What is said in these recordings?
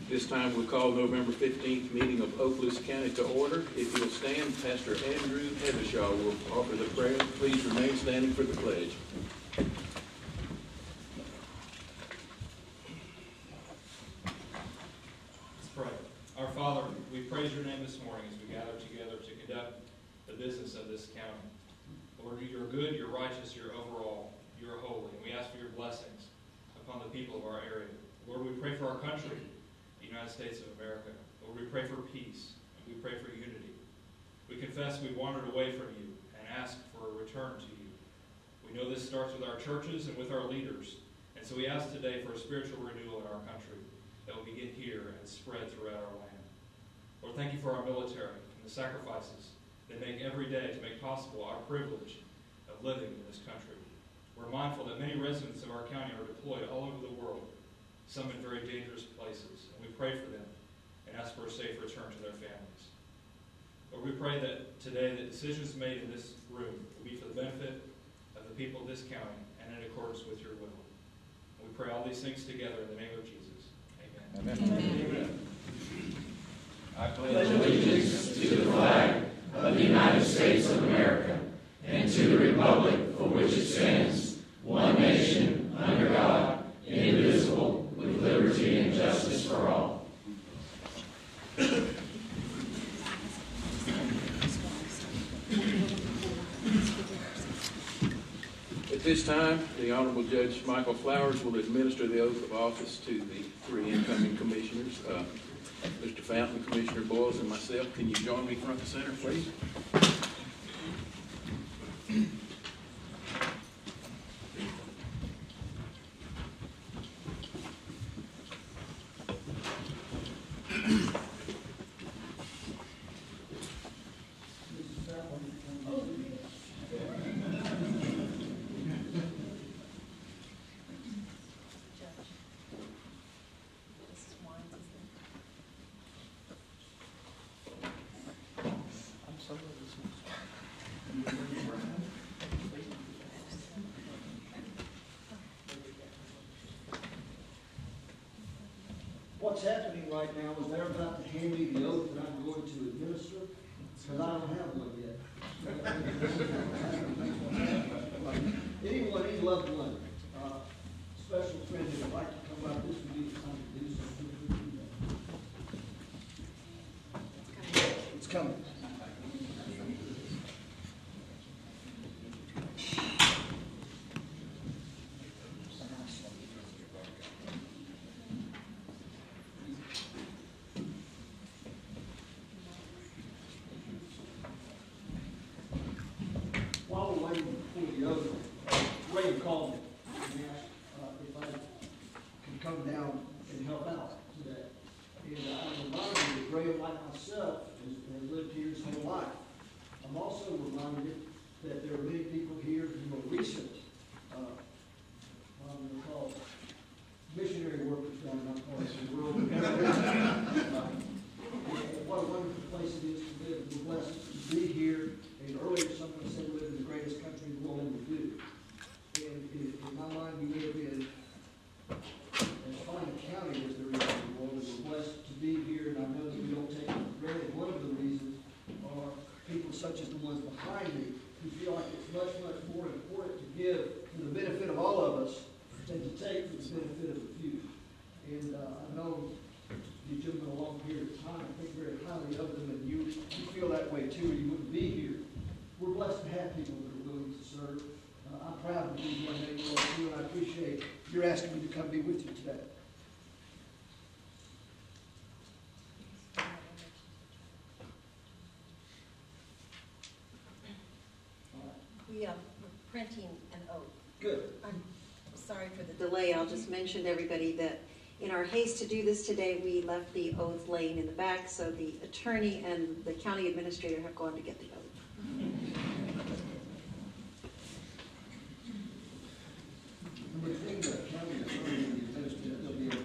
This time we'll call November 15th meeting of Okaloosa County to order. If you'll stand, Pastor Andrew Heathershaw will offer the prayer. Please remain standing for the pledge. Let's pray. Our Father, we praise your name this morning as we gather together to conduct the business of this county. Lord, you're good, you're righteous, you're overall, you're holy. And we ask for your blessings upon the people of our area. Lord, we pray for our country, the United States of America. Lord, we pray for peace, and we pray for unity. We confess we've wandered away from you and ask for a return to you. We know this starts with our churches and with our leaders, and so we ask today for a spiritual renewal in our country that will begin here and spread throughout our land. Lord, thank you for our military and the sacrifices they make every day to make possible our privilege of living in this country. We're mindful that many residents of our county are deployed all over the world, some in very dangerous places, and we pray for them and ask for a safe return to their families. Lord, we pray that today the decisions made in this room will be for the benefit of the people of this county and in accordance with your will. And we pray all these things together in the name of Jesus. Amen. Amen. Amen. I pledge allegiance to the flag of the United States of America and to the republic for which it stands, one nation, under God, indivisible, with liberty and justice for all. At this time, the Honorable Judge Michael Flowers will administer the oath of office to the three incoming commissioners, Mr. Fountain, Commissioner Boyles, and myself. Can you join me front and center, please? What's happening right now is they're about to hand me the oath that I'm going to administer, because I don't have one yet. Anyone, any loved one, special friend who would like to come up, this would be the time to do so. It's coming. While we're waiting for the oath, Ray called me and asked if I could come down and help out today. And I'm reminded that Ray, like myself, has lived here his whole life. I'm also reminded that there are many people here who are recent, what we call missionary workers down in our part of the world. What a wonderful place it is to live. We're blessed to be here. And earlier someone said we live in the greatest country in the world, and we do. And in my mind, we live in as fine a county as there is in the world, and we're blessed to be here, and I know that we don't take it for granted. One of the reasons are people such as the ones behind me who feel like it's much, much more important to give for the benefit of all of us than to take for the benefit of a few. And I know these gentlemen a long period of time, I think very highly of them, and you feel that way too, or you wouldn't be here. We're blessed to have people that are willing to serve. I'm proud to be one day with you, and I appreciate your asking me to come be with you today. We're printing an oath. Good. I'm sorry for the delay. I'll just mention to everybody that in our haste to do this today, we left the oath laying in the back, so the attorney and the county administrator have gone to get the oath. We think that county attorney and the administrator will be able to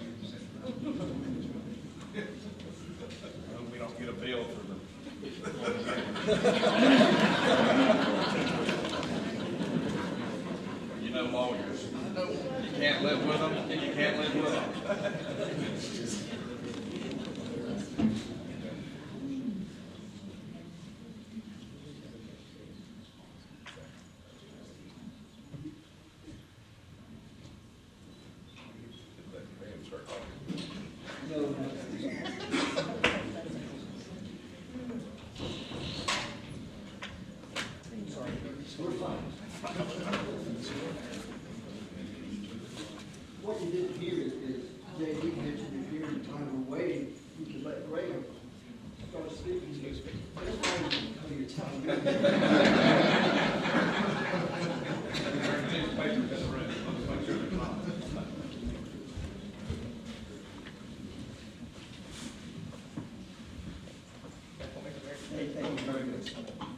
I hope we don't get a bill for the. You know lawyers. You can't live with them, and you can't live with them. No. Sorry, we're fine. What you didn't hear is J.D. mentioned if you're in time of waiting, you can let Graham start speaking. Just wait your time. Hey, thank you very much.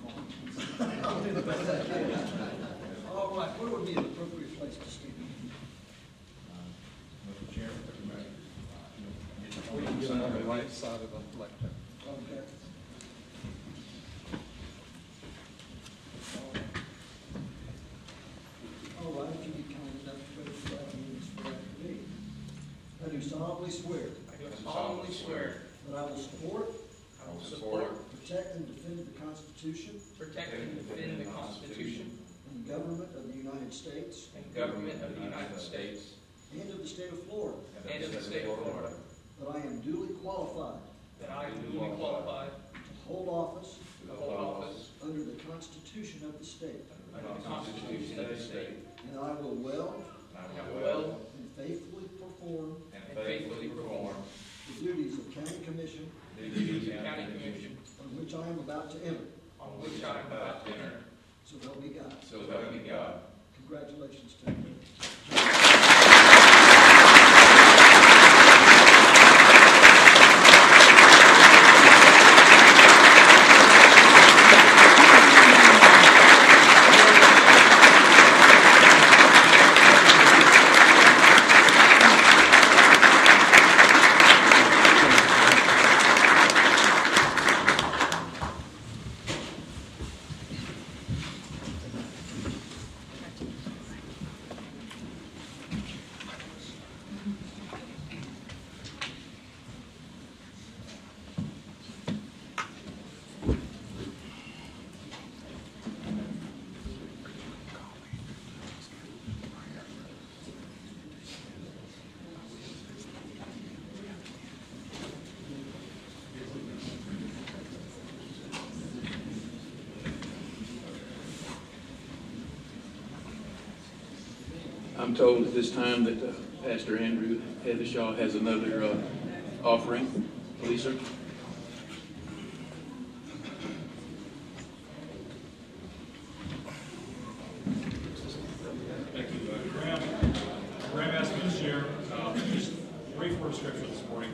All right, where would be an appropriate place to speak? Mr. Chairman, on the right side of the lectern. Okay. All right, if you be kind enough to raise your right hand and swear after me. I do solemnly swear I do solemnly swear that I will support, I will support, protect, and defend the Constitution protect, and defend the Constitution and government of the United States and government of the United States and of the state of Florida, and of the state of Florida, that I am duly qualified that I am duly qualified to hold office to hold office under the Constitution of the state, under the Constitution of the state, and I will well and I will well and faithfully perform and faithfully perform the duties of County Commission the duties of County Commission on which I am about to enter. on which I am about to enter. So help me God. So help me God. Congratulations to you. I'm told at this time that Pastor Andrew Hedeshaw has another offering. Please, sir. Thank you, Graham asked me to share just a brief word of scripture this morning.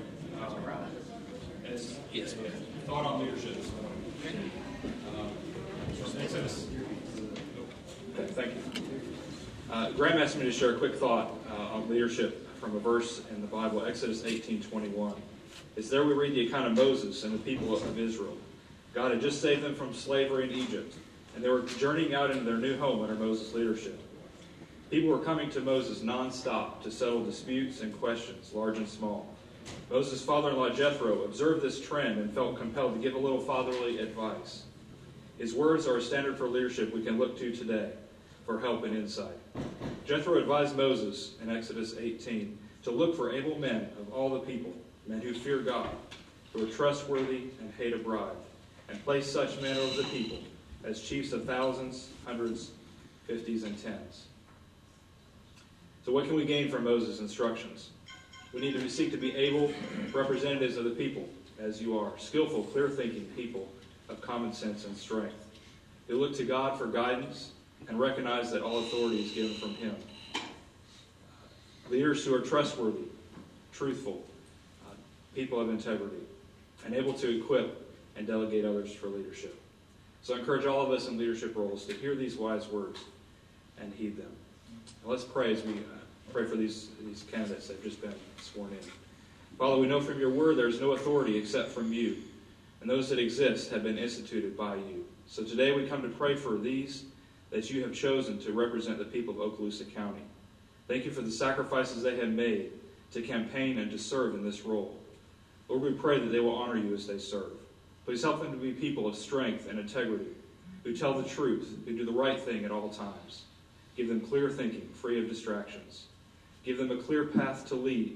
As Yes. thought on leadership this morning. From Exodus. Okay, thank you. Graham asked me to share a quick thought on leadership from a verse in the Bible, Exodus 18:21. It's there we read the account of Moses and the people of Israel. God had just saved them from slavery in Egypt, and they were journeying out into their new home under Moses' leadership. People were coming to Moses nonstop to settle disputes and questions, large and small. Moses' father-in-law Jethro observed this trend and felt compelled to give a little fatherly advice. His words are a standard for leadership we can look to today for help and insight. Jethro advised Moses in Exodus 18 to look for able men of all the people, men who fear God, who are trustworthy and hate a bribe, and place such men over the people as chiefs of thousands, hundreds, fifties, and tens. So what can we gain from Moses' instructions? We need to seek to be able representatives of the people, as you are, skillful, clear-thinking people of common sense and strength. We look to God for guidance and recognize that all authority is given from Him. Leaders who are trustworthy, truthful, people of integrity, and able to equip and delegate others for leadership. So I encourage all of us in leadership roles to hear these wise words and heed them. And let's pray as we pray for these candidates that have just been sworn in. Father, we know from your word there is no authority except from you, and those that exist have been instituted by you. So today we come to pray for these that you have chosen to represent the people of Okaloosa County. Thank you for the sacrifices they have made to campaign and to serve in this role. Lord, we pray that they will honor you as they serve. Please help them to be people of strength and integrity, who tell the truth, who do the right thing at all times. Give them clear thinking, free of distractions. Give them a clear path to lead,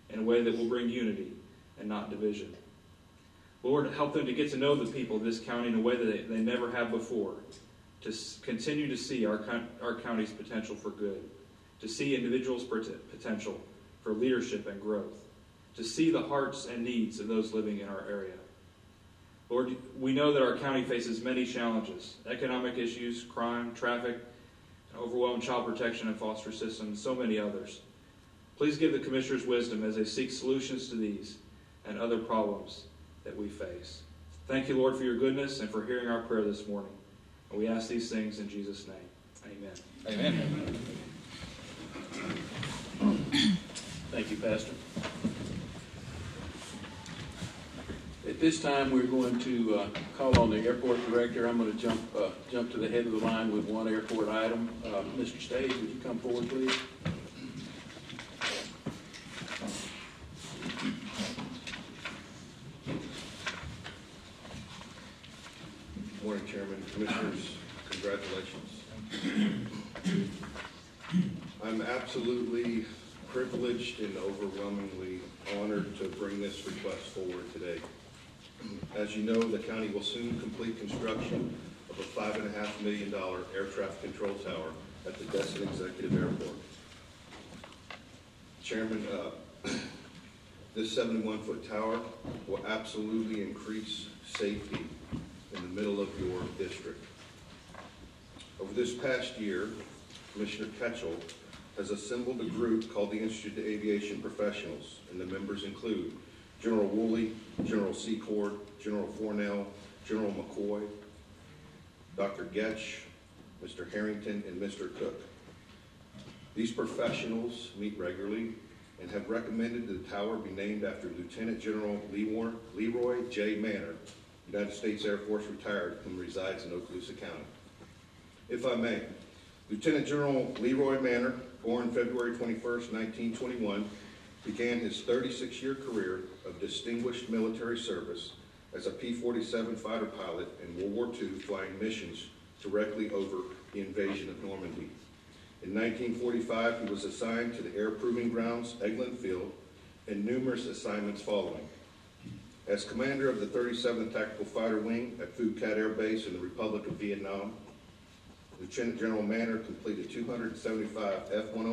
in a way that will bring unity and not division. Lord, help them to get to know the people of this county in a way that they never have before, to continue to see our county's potential for good, to see individuals' potential for leadership and growth, to see the hearts and needs of those living in our area. Lord, we know that our county faces many challenges: economic issues, crime, traffic, overwhelmed child protection and foster systems, so many others. Please give the commissioners wisdom as they seek solutions to these and other problems that we face. Thank you, Lord, for your goodness and for hearing our prayer this morning. And we ask these things in Jesus' name. Amen. Amen. Thank you, Pastor. At this time, we're going to call on the airport director. I'm going to jump to the head of the line with one airport item. Mr. Stage, would you come forward, please? Morning, Chairman, Commissioners. Congratulations. I'm absolutely privileged and overwhelmingly honored to bring this request forward today. As you know, the county will soon complete construction of a $5.5 million air traffic control tower at the Destin Executive Airport. Chairman, this 71-foot tower will absolutely increase safety in the middle of your district. Over this past year, Commissioner Ketchel has assembled a group called the Institute of Aviation Professionals, and the members include General Woolley, General Secord, General Fornell, General McCoy, Dr. Getch, Mr. Harrington, and Mr. Cook. These professionals meet regularly and have recommended the tower be named after Lieutenant General Leroy J. Manor, United States Air Force retired, whom resides in Okaloosa County. If I may, Lieutenant General Leroy Manor, born February 21st, 1921, began his 36-year career of distinguished military service as a P-47 fighter pilot in World War II, flying missions directly over the invasion of Normandy. In 1945, he was assigned to the Air Proving Grounds, Eglin Field, and numerous assignments following. As commander of the 37th Tactical Fighter Wing at Phu Cat Air Base in the Republic of Vietnam, Lieutenant General Manor completed 275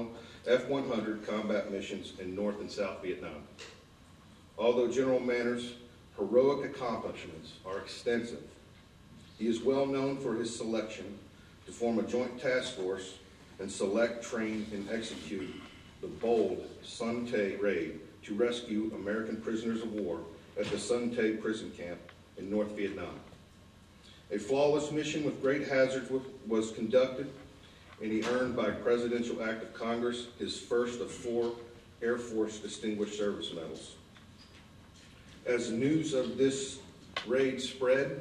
F-100 combat missions in North and South Vietnam. Although General Manor's heroic accomplishments are extensive, he is well known for his selection to form a joint task force and select, train, and execute the bold Son Tay raid to rescue American prisoners of war at the Son Tay prison camp in North Vietnam. A flawless mission with great hazards was conducted, and he earned by Presidential Act of Congress his first of 4 Air Force Distinguished Service Medals. As news of this raid spread,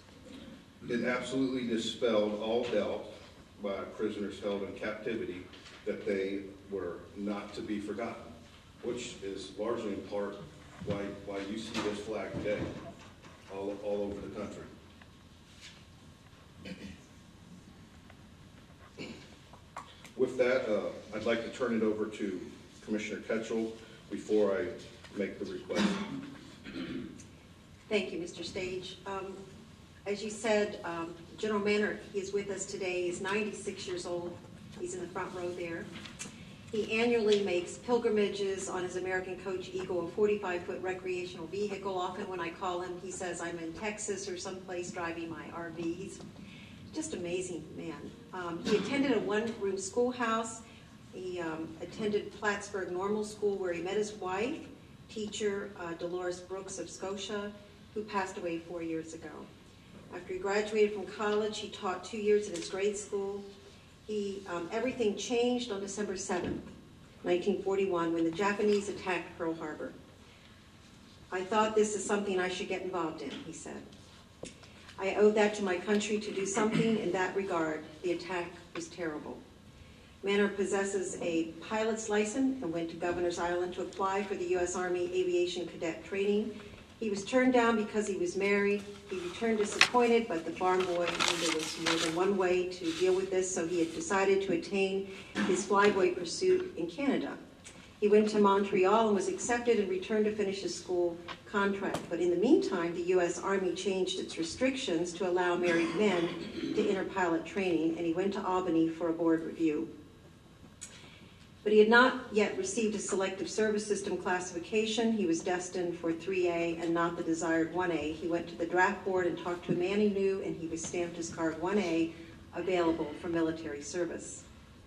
it absolutely dispelled all doubt by prisoners held in captivity that they were not to be forgotten, which is largely in part why you see this flag today all over the country. With that, I'd like to turn it over to Commissioner Ketchel before I make the request. Thank you, Mr. Stage. As you said, General Manor is with us today. He's 96 years old. He's in the front row there. He annually makes pilgrimages on his American Coach Eagle, a 45-foot recreational vehicle. Often when I call him, he says, I'm in Texas or someplace driving my RV. He's just an amazing man. He attended a one-room schoolhouse. He attended Plattsburgh Normal School, where he met his wife, teacher Dolores Brooks of Scotia, who passed away 4 years ago. After he graduated from college, he taught 2 years at his grade school. Everything changed on December 7th, 1941, when the Japanese attacked Pearl Harbor. I thought this is something I should get involved in, he said. I owed that to my country to do something in that regard. The attack was terrible. Manor possesses a pilot's license and went to Governor's Island to apply for the U.S. Army Aviation Cadet Training. He was turned down because he was married. He returned disappointed, but the farm boy knew there was more than one way to deal with this, so he had decided to attain his flyboy pursuit in Canada. He went to Montreal and was accepted and returned to finish his school contract. But in the meantime, the U.S. Army changed its restrictions to allow married men to enter pilot training, and he went to Albany for a board review. But he had not yet received a selective service system classification. He was destined for 3A and not the desired 1A. He went to the draft board and talked to a man he knew, and he was stamped his card 1A, available for military service.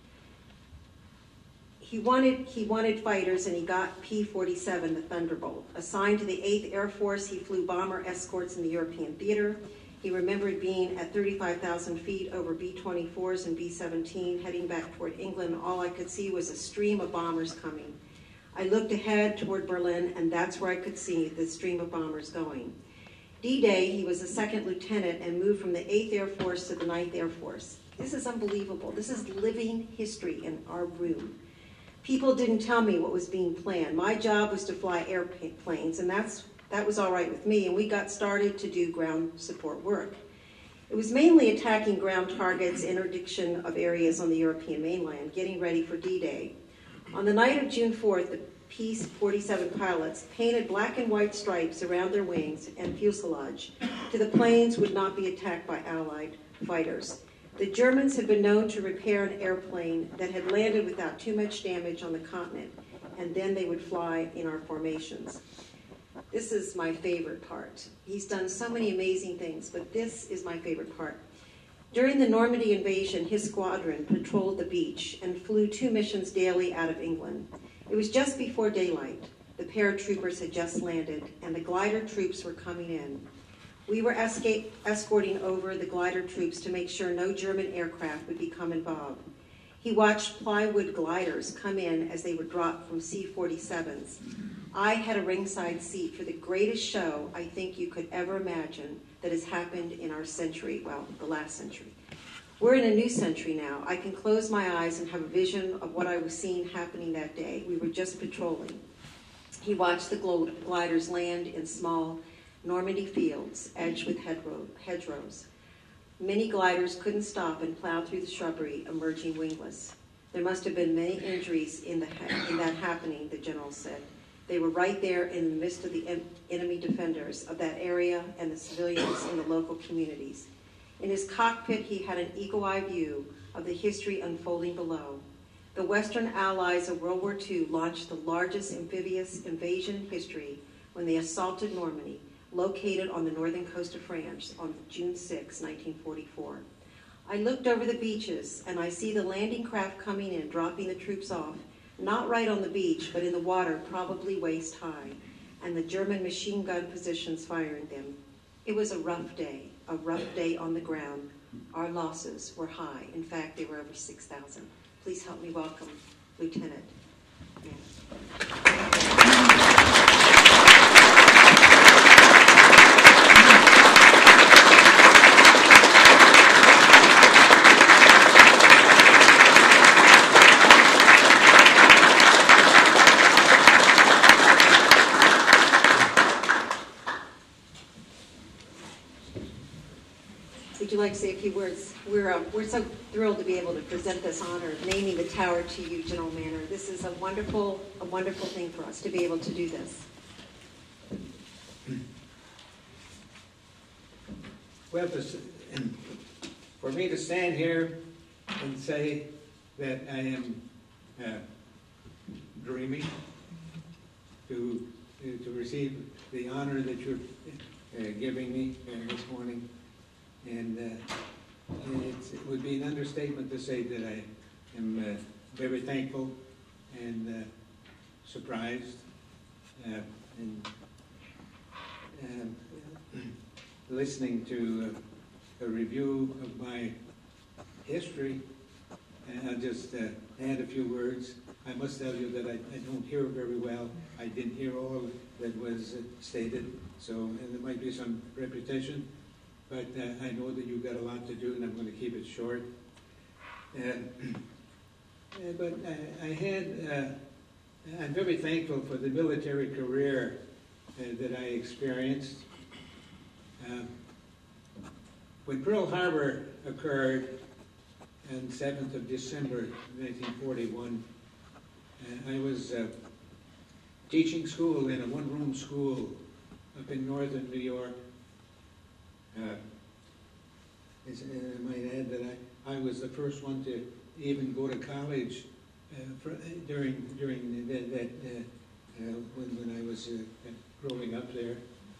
He wanted fighters, and he got P-47, the Thunderbolt. Assigned to the 8th Air Force, he flew bomber escorts in the European theater. He remembered being at 35,000 feet over B-24s and B-17, heading back toward England. All I could see was a stream of bombers coming. I looked ahead toward Berlin, and that's where I could see the stream of bombers going. D-Day, he was a second lieutenant and moved from the 8th Air Force to the 9th Air Force. This is unbelievable. This is living history in our room. People didn't tell me what was being planned. My job was to fly airplanes, and that was all right with me, and we got started to do ground support work. It was mainly attacking ground targets, interdiction of areas on the European mainland, getting ready for D-Day. On the night of June 4th, the P-47 pilots painted black and white stripes around their wings and fuselage so the planes would not be attacked by Allied fighters. The Germans had been known to repair an airplane that had landed without too much damage on the continent, and then they would fly in our formations. This is my favorite part. He's done so many amazing things, but this is my favorite part. During the Normandy invasion, his squadron patrolled the beach and flew 2 missions daily out of England. It was just before daylight. The paratroopers had just landed, and the glider troops were coming in. We were escorting over the glider troops to make sure no German aircraft would become involved. He watched plywood gliders come in as they were dropped from C-47s. I had a ringside seat for the greatest show I think you could ever imagine that has happened in our century, well, the last century. We're in a new century now. I can close my eyes and have a vision of what I was seeing happening that day. We were just patrolling. He watched the gliders land in small Normandy fields edged with hedgerows. Many gliders couldn't stop and plowed through the shrubbery, emerging wingless. There must have been many injuries in that happening, the general said. They were right there in the midst of the enemy defenders of that area and the civilians in the local communities. In his cockpit, he had an eagle-eye view of the history unfolding below. The Western Allies of World War II launched the largest amphibious invasion in history when they assaulted Normandy, located on the northern coast of France on June 6, 1944. I looked over the beaches, and I see the landing craft coming in, dropping the troops off, not right on the beach, but in the water, probably waist high, and the German machine gun positions firing them. It was a rough day on the ground. Our losses were high. In fact, they were over 6,000. Please help me welcome Lieutenant Mann. Would you like to say a few words? We're so thrilled to be able to present this honor of naming the tower to you, General Manor. This is a wonderful thing for us to be able to do this. Well, for me to stand here and say that I am dreaming to receive the honor that you're giving me this morning. And it would be an understatement to say that I am very thankful and surprised and listening to a review of my history. And I'll just add a few words. I must tell you that I don't hear very well. I didn't hear all that was stated, and there might be some repetition. But I know that you've got a lot to do, and I'm going to keep it short. But I'm very thankful for the military career that I experienced. When Pearl Harbor occurred on 7th of December 1941, I was teaching school in a one-room school up in northern New York. I might add that I was the first one to even go to college during that when I was growing up there.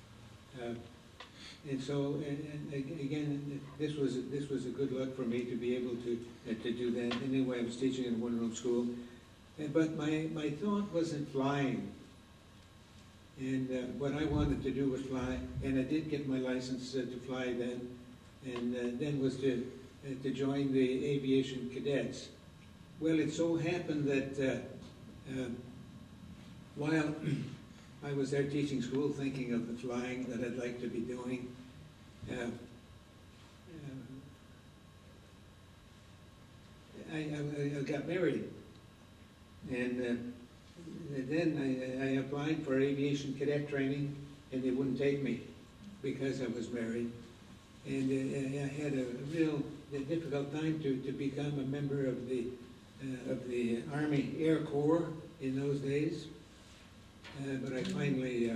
And so, and again, this was a good luck for me to be able to do that. Anyway, I was teaching in a one-room school, but my thought wasn't flying. And what I wanted to do was fly, and I did get my license to fly then, and then was to join the aviation cadets. Well, it so happened that while I was there teaching school, thinking of the flying that I'd like to be doing, I got married, and then I applied for aviation cadet training, and they wouldn't take me because I was married. And I had a real difficult time to become a member of the Army Air Corps in those days. But I finally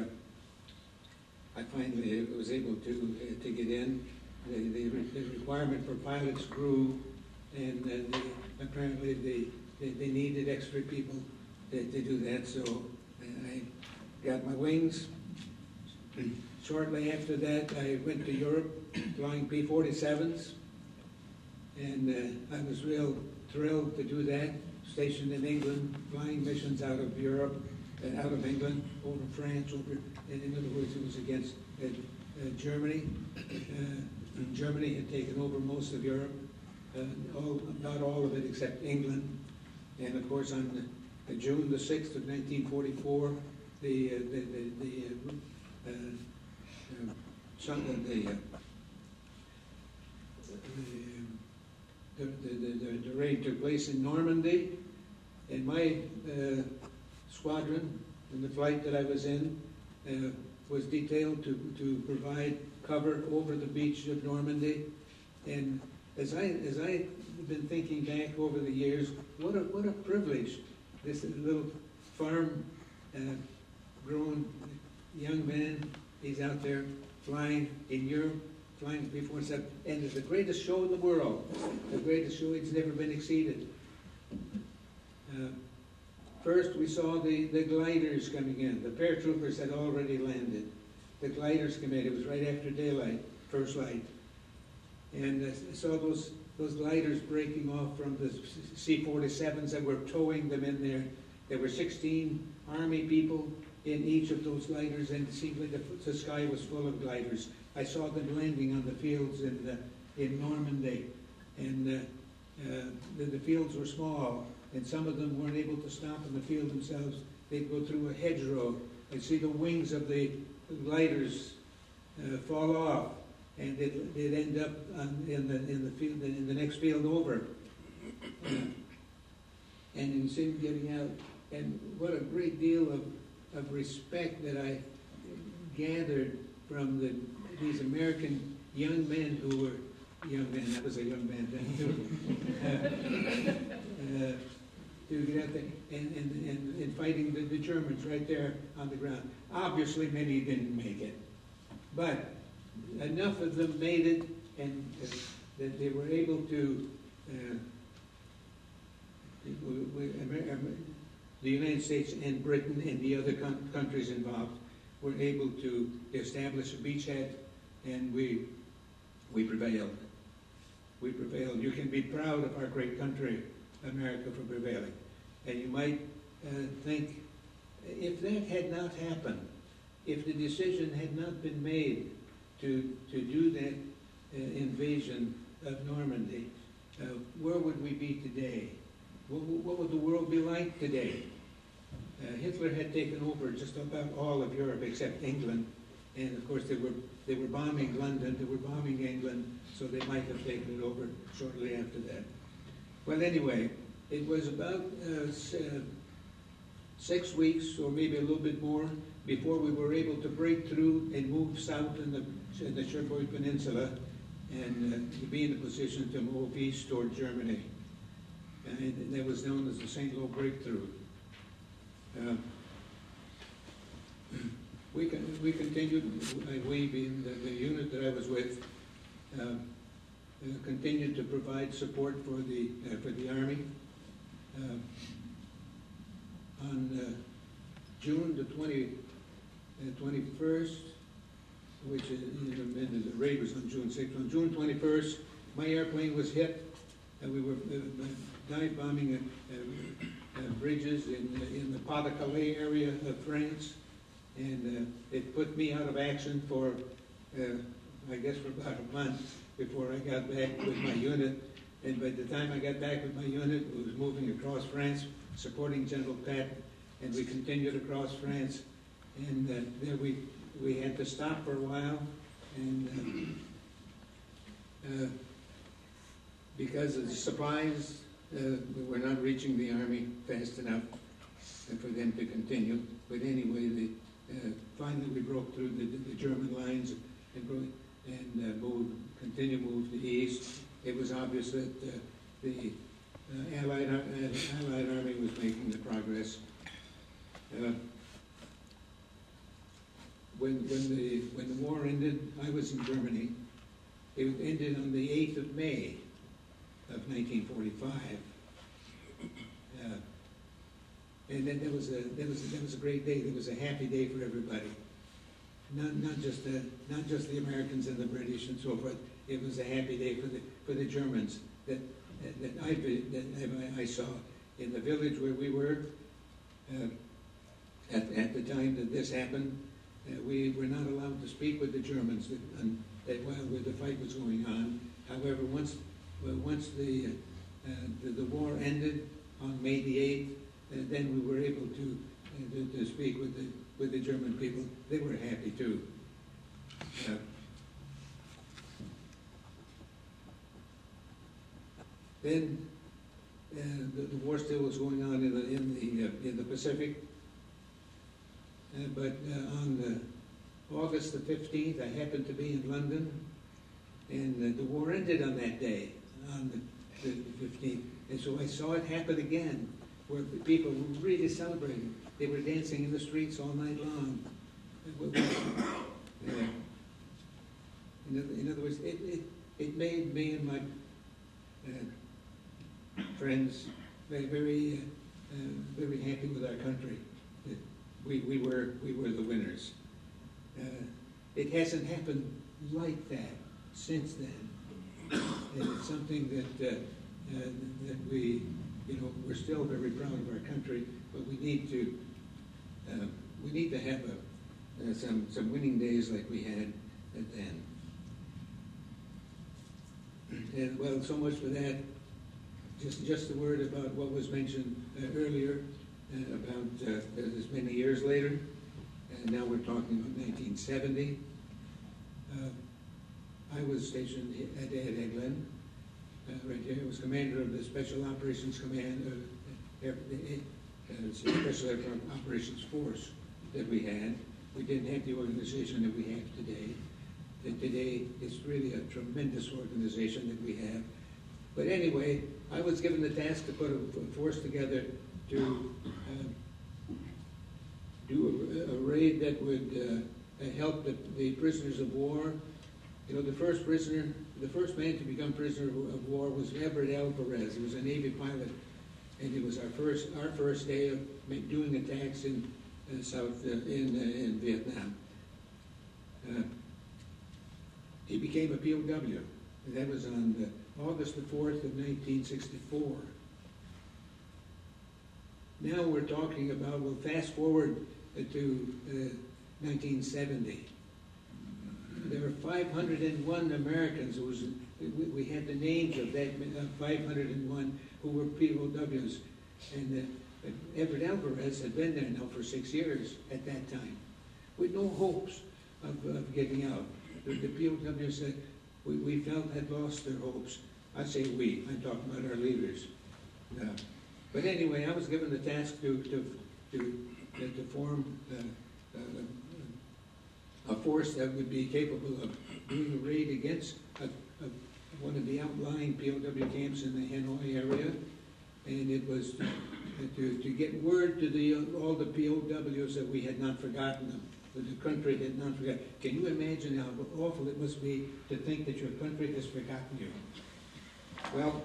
was able to get in. The requirement for pilots grew, and apparently they needed extra people to do that, so I got my wings. Shortly after that, I went to Europe flying P-47s, and I was real thrilled to do that, stationed in England, flying missions out of Europe, out of England, over France, in other words, it was against Germany. Germany had taken over most of Europe, not all of it except England, and of course on June the 6th of 1944, the raid took place in Normandy, and my squadron, in the flight that I was in, was detailed to provide cover over the beach of Normandy. And as I've been thinking back over the years, what a privilege! This little farm grown young man, he's out there flying in Europe, flying P-47, and it's the greatest show in the world, the greatest show. It's never been exceeded. First, we saw the gliders coming in. The paratroopers had already landed. The gliders came in. It was right after daylight, first light. And I saw those gliders breaking off from the C-47s that were towing them in there. There were 16 Army people in each of those gliders, and it seemed like the sky was full of gliders. I saw them landing on the fields in Normandy, and the fields were small, and some of them weren't able to stop in the field themselves. They'd go through a hedgerow. I'd see the wings of the gliders fall off, and they'd end up in the field, in the next field over, and you see them getting out. And what a great deal of respect that I gathered from these American young men who were young men. I was a young man then too. To get out there and fighting the Germans right there on the ground. Obviously, many didn't make it, but enough of them made it, and that they were able to. The United States and Britain and the other countries involved were able to establish a beachhead, and we prevailed. We prevailed. You can be proud of our great country, America, for prevailing. And you might think, if that had not happened, if the decision had not been made to do that invasion of Normandy, where would we be today? What would the world be like today? Hitler had taken over just about all of Europe except England, and of course they were bombing London, they were bombing England, so they might have taken it over shortly after that. Well, anyway, it was about 6 weeks, or maybe a little bit more, before we were able to break through and move south in the Cherbourg Peninsula, and to be in a position to move east toward Germany. And that was known as the St. Lo Breakthrough. We continued, we being the unit that I was with, continued to provide support for the Army. On June the 21st, which is, the raid was on June 6th. On June 21st, my airplane was hit, and we were dive bombing bridges in the Pas-de-Calais area of France, and it put me out of action for, I guess, for about a month before I got back with my unit. And by the time I got back with my unit, we was moving across France, supporting General Patton, and we continued across France. And there we had to stop for a while, and because of the supplies, we were not reaching the Army fast enough for them to continue. But anyway, finally we broke through the German lines and continued to move to the east. It was obvious that the Allied Army was making the progress. When the war ended, I was in Germany. It ended on the 8th of May of 1945, and then there was a great day. There was a happy day for everybody, not just the Americans and the British and so forth. It was a happy day for the Germans that I saw in the village where we were at the time that this happened. We were not allowed to speak with the Germans while the fight was going on. However, once the war ended on May the 8th, then we were able to speak with the German people. They were happy too. Then the war still was going on in the Pacific. But on August the 15th, I happened to be in London, and the war ended on that day, on the 15th. And so I saw it happen again, where the people were really celebrating. They were dancing in the streets all night long. In other words, it made me and my friends very happy with our country. We were the winners. It hasn't happened like that since then, and it's something that we, we're still very proud of our country, but we need to have some winning days like we had then. And well, so much for that. Just a word about what was mentioned earlier. About as many years later, and now we're talking about 1970. I was stationed at Eglin, right here. I was commander of the Special Operations Command, Special Operations Force that we had. We didn't have the organization that we have today. Today, it's really a tremendous organization that we have. But anyway, I was given the task to put a force together to do a raid that would help the prisoners of war. The first man to become prisoner of war was Everett Alvarez. He was a Navy pilot, and it was our first day of doing attacks in Vietnam. He became a POW. And that was on August the 4th of 1964. Now we're talking about, we'll fast forward to 1970. There were 501 Americans. We had the names of that 501 who were POWs. And Everett Alvarez had been there now for 6 years at that time, with no hopes of getting out. The POWs said, we felt had lost their hopes. I say we, I'm talking about our leaders. But anyway, I was given the task to form a force that would be capable of doing a raid against one of the outlying POW camps in the Hanoi area. and it was to get word to all the POWs that we had not forgotten them, that the country had not forgotten. Can you imagine how awful it must be to think that your country has forgotten you? Well,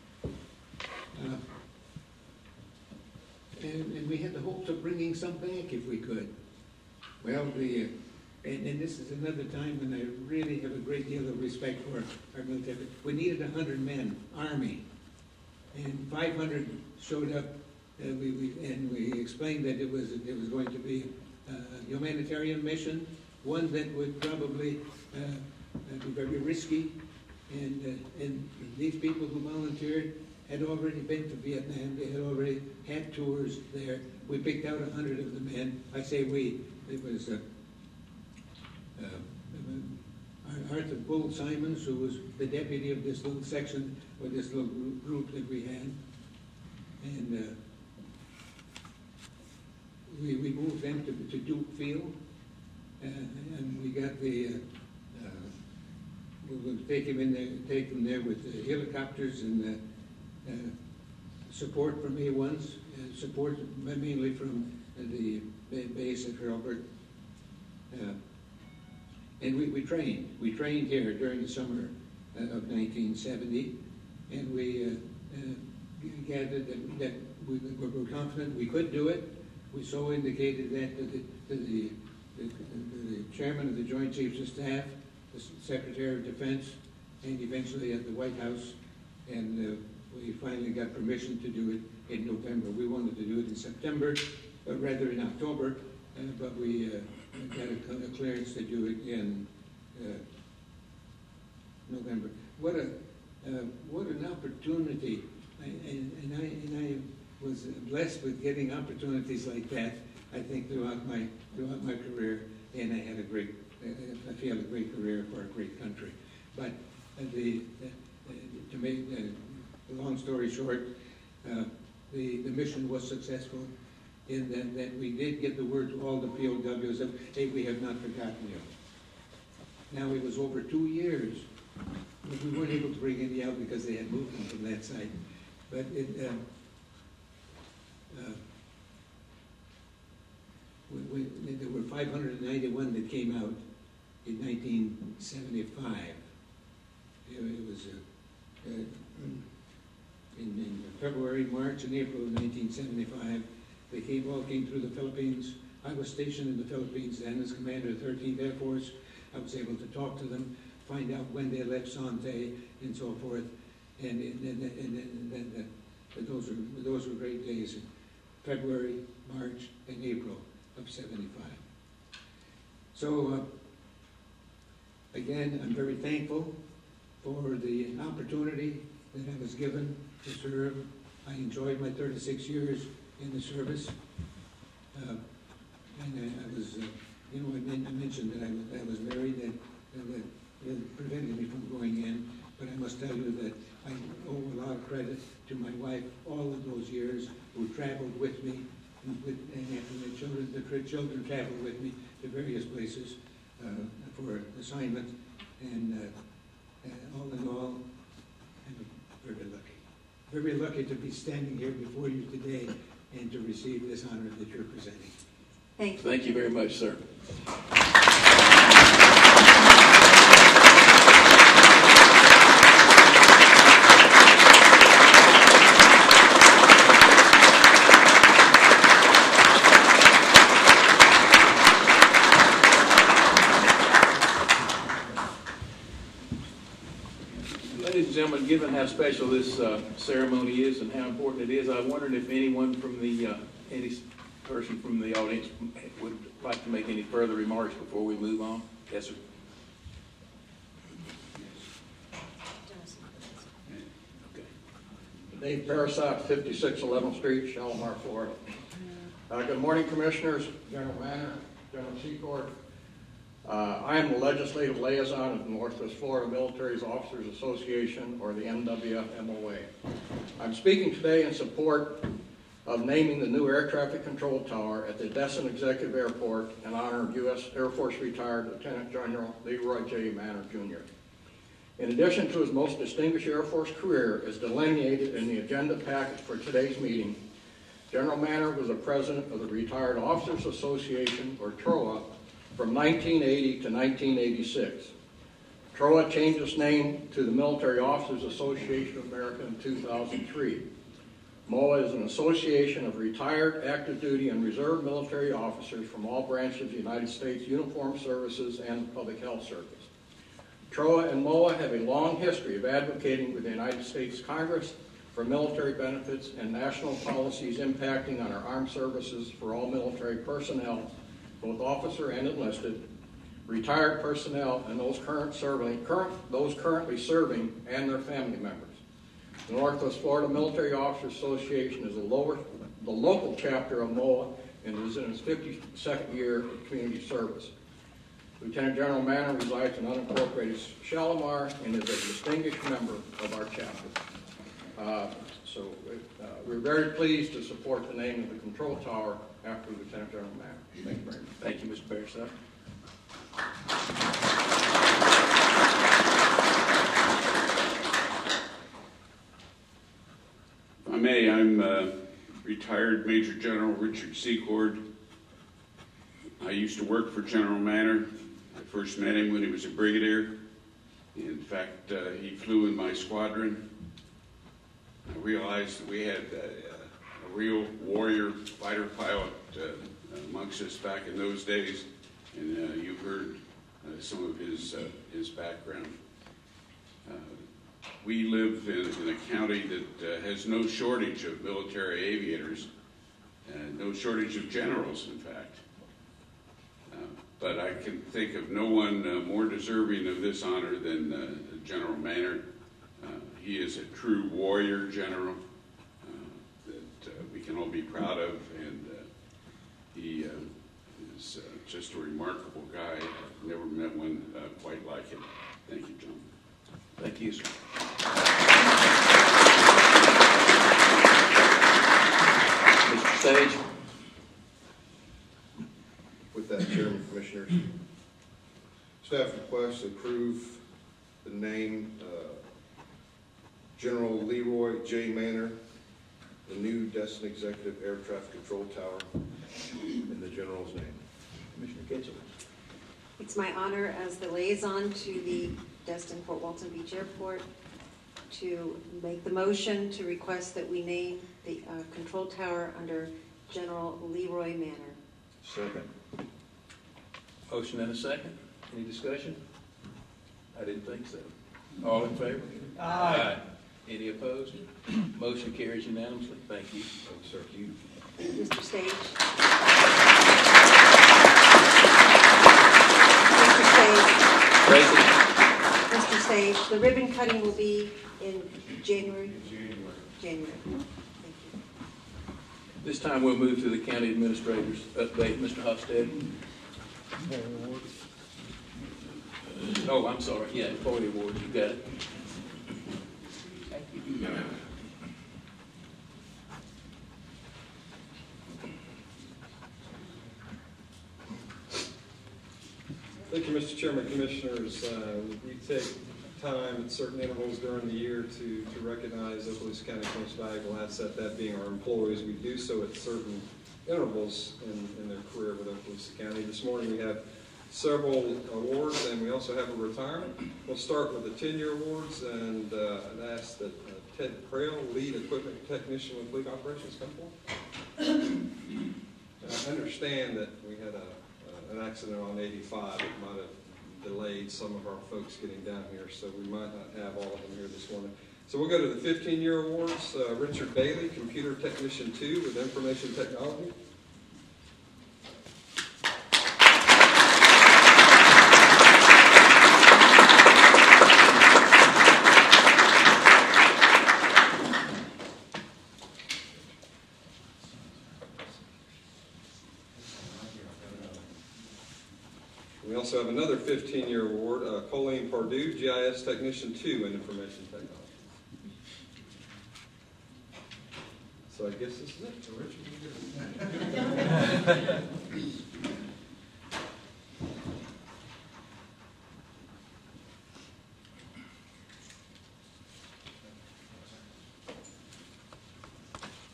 and we had the hopes of bringing some back if we could. Well, and this is another time when I really have a great deal of respect for our military. We needed 100 men, Army, and 500 showed up. We explained that it was going to be a humanitarian mission, one that would probably be very risky. And these people who volunteered had already been to Vietnam. They had already had tours there. We picked out 100 of the men. I say we. It was Arthur Bull Simons, who was the deputy of this little section, or this little group that we had. And we moved them to Duke Field. And we got we would take them there with the helicopters and support from A1s, support mainly from the base at Hurlburt. And we trained. We trained here during the summer of 1970, and we gathered that we were confident we could do it. We so indicated that to the chairman of the Joint Chiefs of Staff, the Secretary of Defense, and eventually at the White House, and we finally got permission to do it in November. We wanted to do it in September, rather in October, but we got a clearance to do it in November. What an opportunity! And I was blessed with getting opportunities like that. I think throughout my career, and I had I feel a great career for a great country. But to make the long story short, the mission was successful in that we did get the word to all the POWs that, hey, we have not forgotten you. Now it was over 2 years, but we weren't able to bring any out because they had moved them from that side. But there were 591 that came out in 1975. It was in February, March, and April of 1975. They all came through the Philippines. I was stationed in the Philippines then as commander of the 13th Air Force. I was able to talk to them, find out when they left Sante and so forth. And those were great days. February, March, and April of 75. So again, I'm very thankful for the opportunity that I was given to serve. I enjoyed my 36 years in the service. And I was, I mentioned that I was married, that prevented me from going in, but I must tell you that I owe a lot of credit to my wife all of those years, who traveled with me, and after the children traveled with me to various places for assignment, and all in all, I'm very lucky to be standing here before you today and to receive this honor that you're presenting. Thank you. Thank you very much, sir. Ladies and gentlemen, given how special this ceremony is and how important it is, I wondered if anyone from any person from the audience would like to make any further remarks before we move on. Yes, sir. Okay. Dave Parasot, 56 11th Street, Shalimar, Florida. Good morning, Commissioners, General Manner, General Secord. I am the Legislative Liaison of the Northwest Florida Military Officers Association, or the NWMOA. I'm speaking today in support of naming the new air traffic control tower at the Destin Executive Airport in honor of U.S. Air Force retired Lieutenant General Leroy J. Manner, Jr. In addition to his most distinguished Air Force career, as delineated in the agenda package for today's meeting, General Manner was the president of the Retired Officers Association, or TROA, from 1980 to 1986. TROA changed its name to the Military Officers Association of America in 2003. MOA is an association of retired active duty and reserve military officers from all branches of the United States Uniformed Services and Public Health Service. TROA and MOA have a long history of advocating with the United States Congress for military benefits and national policies impacting on our armed services for all military personnel, both officer and enlisted, retired personnel, and those currently serving and their family members. The Northwest Florida Military Officers Association is the local chapter of MOA and is in its 52nd year of community service. Lieutenant General Manner resides in unincorporated Shalimar and is a distinguished member of our chapter. We're very pleased to support the name of the control tower after Lieutenant General Manner. Thank you very much. Thank you, Mr. Bearside. If I may, I'm retired Major General Richard Secord. I used to work for General Manner. I first met him when he was a brigadier. In fact, he flew in my squadron. I realized that we had a real warrior fighter pilot amongst us back in those days, and you've heard some of his background. We live in a county that has no shortage of military aviators, and no shortage of generals, in fact. But I can think of no one more deserving of this honor than General Manner. He is a true warrior general that we can all be proud of, and he is just a remarkable guy. I've never met one quite like him. Thank you, John. Thank you, sir. Mr. Sage. With that, Chairman, Commissioners, staff requests to approve the name General Leroy J. Manner, the new Destin Executive Air Traffic Control Tower, in the General's name. Commissioner Kitchell. It's my honor as the liaison to the Destin Fort Walton Beach Airport to make the motion to request that we name the control tower under General Leroy Manner. Second. Motion and a second. Any discussion? I didn't think so. All in favor? Aye. Any opposed? Motion carries unanimously. Thank you. Thanks, sir. You. Mr. Sage. Mr. Sage, the ribbon cutting will be in January? January. Thank you. This time we'll move to the county administrator's update. Mr. Hofstad. Oh, I'm sorry. Yeah, employee awards. You got it. Thank you. Thank you, Mr. Chairman, Commissioners. We take time at certain intervals during the year to recognize Okaloosa County's most valuable asset, that being our employees. We do so at certain intervals in their career with Okaloosa County. This morning we have several awards, and we also have a retirement. We'll start with the 10-year awards, and I'd ask that Ted Crail, Lead Equipment Technician with Fleet Operations, come forward. I understand that we had an accident on 85 that might have delayed some of our folks getting down here, so we might not have all of them here this morning. So we'll go to the 15-year awards. Richard Bailey, Computer Technician 2 with Information Technology. We also have another 15-year award, Colleen Pardue, GIS Technician 2 in Information Technology. So I guess this is it. So Richard,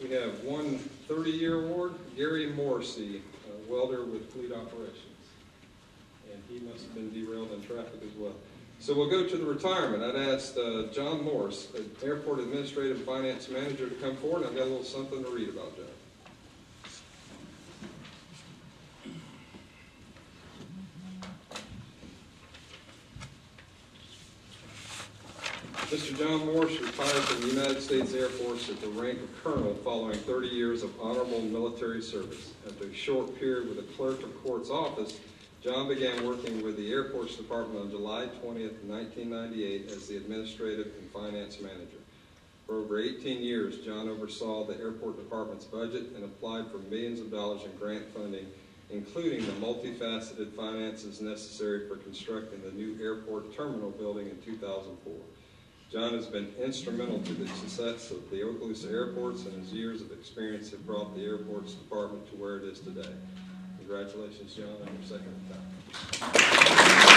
we have one 30-year award, Gary Morrissey, a welder with fleet operations. And he must have been derailed in traffic as well. So we'll go to the retirement. I'd asked John Morse, the Airport Administrative Finance Manager, to come forward. I've got a little something to read about John. Mr. John Morse retired from the United States Air Force at the rank of colonel following 30 years of honorable military service. After a short period with the clerk of court's office, John began working with the Airports Department on July 20th, 1998 as the Administrative and Finance Manager. For over 18 years, John oversaw the Airport Department's budget and applied for millions of dollars in grant funding, including the multifaceted finances necessary for constructing the new airport terminal building in 2004. John has been instrumental to the success of the Okaloosa Airports, and his years of experience have brought the Airports Department to where it is today. Congratulations, John, on your second retirement.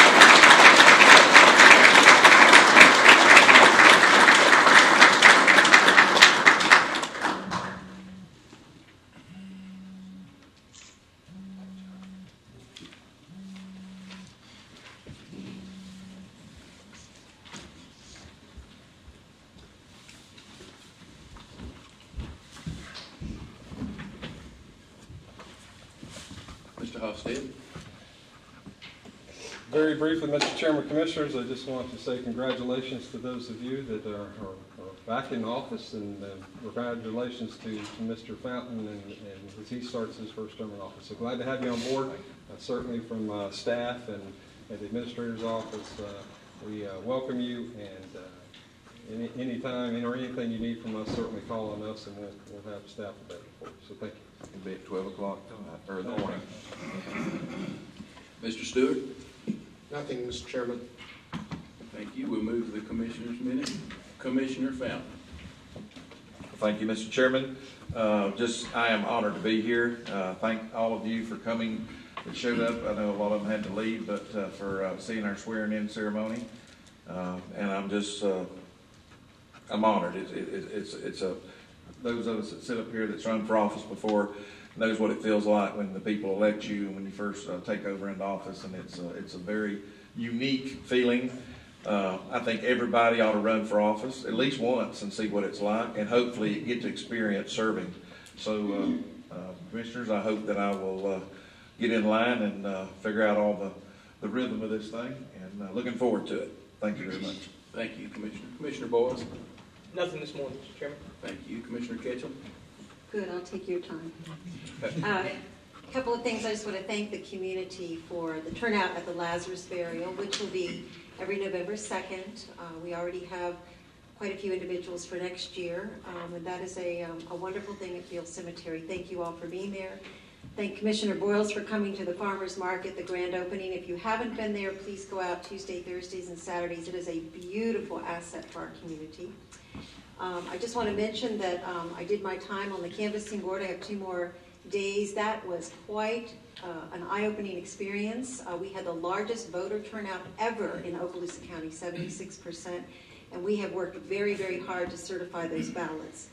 Mr. Hofstede. Very briefly, Mr. Chairman, Commissioners, I just want to say congratulations to those of you that are back in office, and congratulations to Mr. Fountain and as he starts his first term in office. So glad to have you on board. Certainly from staff and at the Administrator's office, we welcome you, and anytime or anything you need from us, certainly call on us, and we'll have staff available for you. So thank you. It'll be at 12 o'clock or in the morning. Mr. Stewart? Nothing, Mr. Chairman. Thank you. We'll move to the Commissioner's minute. Commissioner Fountain. Thank you, Mr. Chairman. I am honored to be here. Thank all of you for coming that showed up. I know a lot of them had to leave, but for seeing our swearing-in ceremony. And I'm honored. It's those of us that sit up here that's run for office before knows what it feels like when the people elect you and when you first take over into office, and it's a very unique feeling. I think everybody ought to run for office at least once and see what it's like, and hopefully get to experience serving. So, Commissioners, I hope that I will get in line and figure out all the rhythm of this thing, and looking forward to it. Thank you very much. Thank you, Commissioner. Commissioner Boyles? Nothing this morning, Mr. Chairman. Thank you. Commissioner Ketchum? Good, I'll take your time. A couple of things. I just want to thank the community for the turnout at the Lazarus burial, which will be every November 2nd. We already have quite a few individuals for next year, and that is a wonderful thing at Field Cemetery. Thank you all for being there. Thank Commissioner Boyles for coming to the Farmers Market, the grand opening. If you haven't been there, please go out Tuesday, Thursdays, and Saturdays. It is a beautiful asset for our community. I just want to mention that I did my time on the canvassing board. I have 2 more days. That was quite an eye-opening experience. We had the largest voter turnout ever in Okaloosa County, 76%, and we have worked very, very hard to certify those ballots.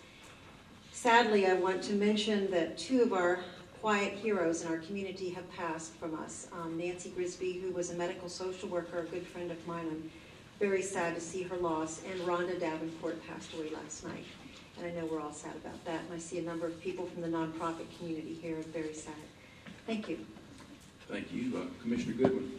Sadly, I want to mention that 2 of our quiet heroes in our community have passed from us. Nancy Grisby, who was a medical social worker, a good friend of mine. I'm very sad to see her loss, and Rhonda Davenport passed away last night. And I know we're all sad about that, and I see a number of people from the nonprofit community here. I'm very sad. Thank you. Thank you. Commissioner Goodwin?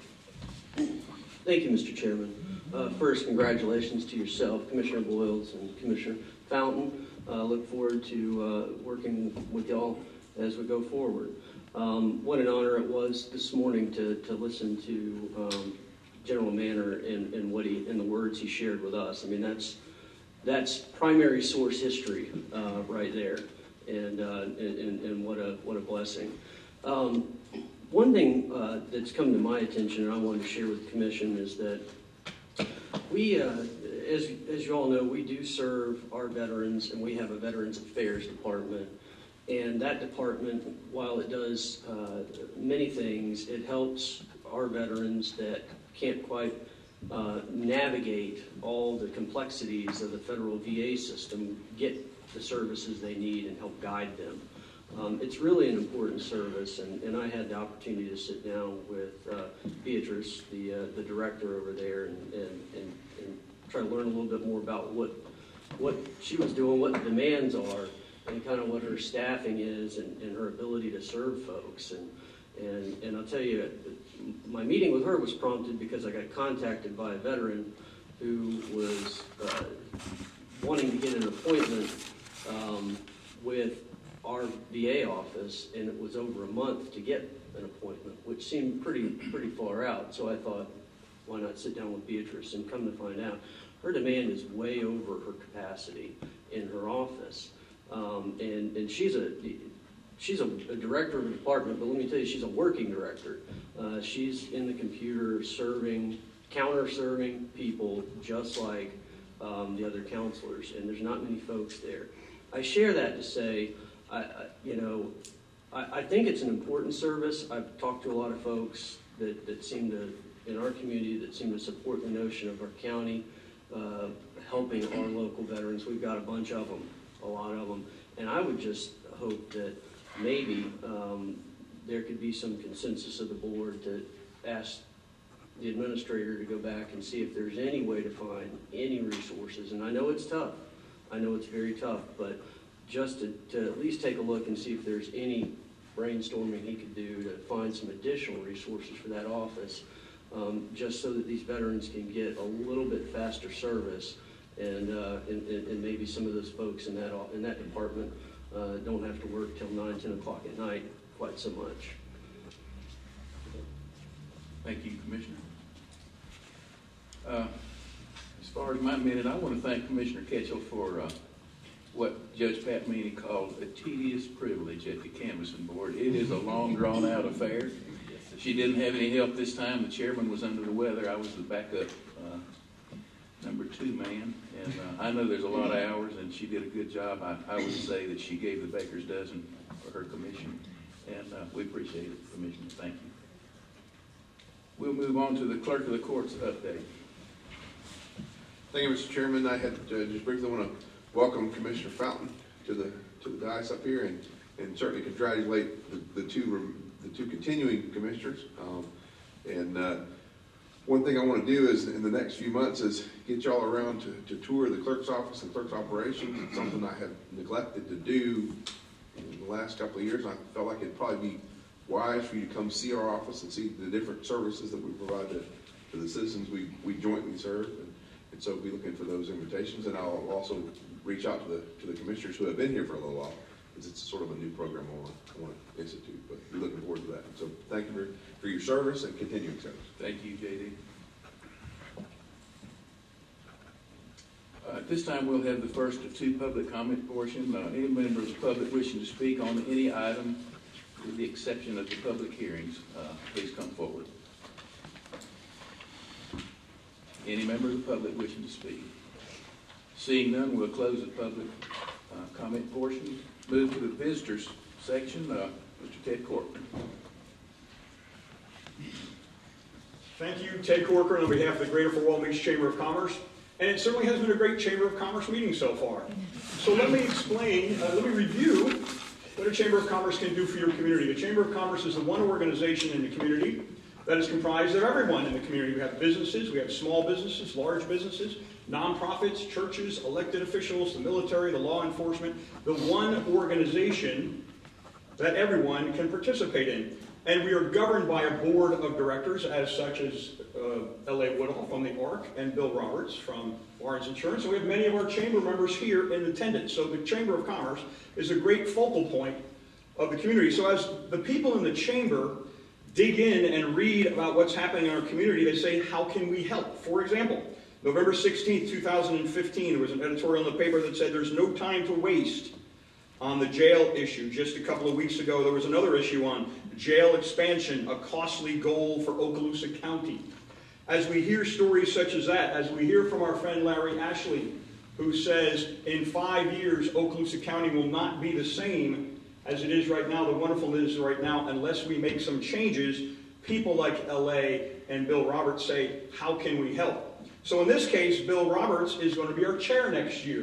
Thank you, Mr. Chairman. First, congratulations to yourself, Commissioner Boyles, and Commissioner Fountain. Look forward to working with y'all as we go forward. What an honor it was this morning to listen to General Manor and what the words he shared with us. I mean, that's primary source history right there, and what a blessing. One thing that's come to my attention, and I wanted to share with the commission, is that we, as you all know, we do serve our veterans, and we have a Veterans Affairs Department. And that department, while it does many things, it helps our veterans that can't quite navigate all the complexities of the federal VA system get the services they need and help guide them. It's really an important service, and I had the opportunity to sit down with Beatrice, the director over there, and try to learn a little bit more about what she was doing, what the demands are, and kind of what her staffing is, and her ability to serve folks. And I'll tell you, my meeting with her was prompted because I got contacted by a veteran who was wanting to get an appointment with our VA office, and it was over a month to get an appointment, which seemed pretty far out. So I thought, why not sit down with Beatrice? And come to find out, her demand is way over her capacity in her office. And she's a director of a department, but let me tell you, she's a working director. She's in the computer counter-serving people just like the other counselors, and there's not many folks there. I share that to say, I think it's an important service. I've talked to a lot of folks that seem to, in our community, that seem to support the notion of our county helping our local veterans. We've got a bunch of them, a lot of them, and I would just hope that maybe there could be some consensus of the board to ask the administrator to go back and see if there's any way to find any resources. And I know it's tough. I know it's very tough, but just to at least take a look and see if there's any brainstorming he could do to find some additional resources for that office, just so that these veterans can get a little bit faster service, and maybe some of those folks in that department don't have to work till 9, 10 o'clock at night quite so much. Thank you, Commissioner. As far as my minute, I want to thank Commissioner Ketchel for what Judge Pat Meany called a tedious privilege at the canvassing board. It is a long, drawn-out affair. She didn't have any help this time. The chairman was under the weather. I was the backup number 2 man, and I know there's a lot of hours, and she did a good job. I would say that she gave the baker's dozen for her commission, and we appreciate it, Commissioner. Thank you. We'll move on to the clerk of the court's update. Thank you, Mr. Chairman. I had just briefly want to welcome Commissioner Fountain to the dais up here, and certainly congratulate the two continuing commissioners. One thing I want to do is in the next few months is get y'all around to tour the clerk's office and clerk's operations. It's something I have neglected to do in the last couple of years. I felt like it'd probably be wise for you to come see our office and see the different services that we provide to the citizens we jointly serve. And so be looking for those invitations, and I'll also reach out to the commissioners who have been here for a little while, because it's sort of a new program I want to institute, but we're looking forward to that. So thank you for your service and continuing service. Thank you, J.D. At this time, we'll have the first of 2 public comment portions. Any members of the public wishing to speak on any item, with the exception of the public hearings, please come forward. Any member of the public wishing to speak? Seeing none, we'll close the public comment portion. Move to the visitors section. Mr. Ted Corcoran. Thank you, Ted Corcoran, on behalf of the Greater Fort Walton Beach Chamber of Commerce. And it certainly has been a great Chamber of Commerce meeting so far. So let me explain, let me review what a Chamber of Commerce can do for your community. The Chamber of Commerce is the one organization in the community that is comprised of everyone in the community. We have businesses, we have small businesses, large businesses, nonprofits, churches, elected officials, the military, the law enforcement, the one organization that everyone can participate in. And we are governed by a board of directors, as such as L.A. Woodall from the ARC and Bill Roberts from Barnes Insurance. And we have many of our chamber members here in attendance. So the Chamber of Commerce is a great focal point of the community. So as the people in the chamber dig in and read about what's happening in our community, they say, how can we help? For example, November 16th, 2015, there was an editorial in the paper that said there's no time to waste on the jail issue. Just a couple of weeks ago, there was another issue on jail expansion, a costly goal for Okaloosa County. As we hear stories such as that, as we hear from our friend Larry Ashley, who says in 5 years, Okaloosa County will not be the same as it is right now, the wonderful it is right now, unless we make some changes, people like L.A. and Bill Roberts say, how can we help? So in this case, Bill Roberts is going to be our chair next year.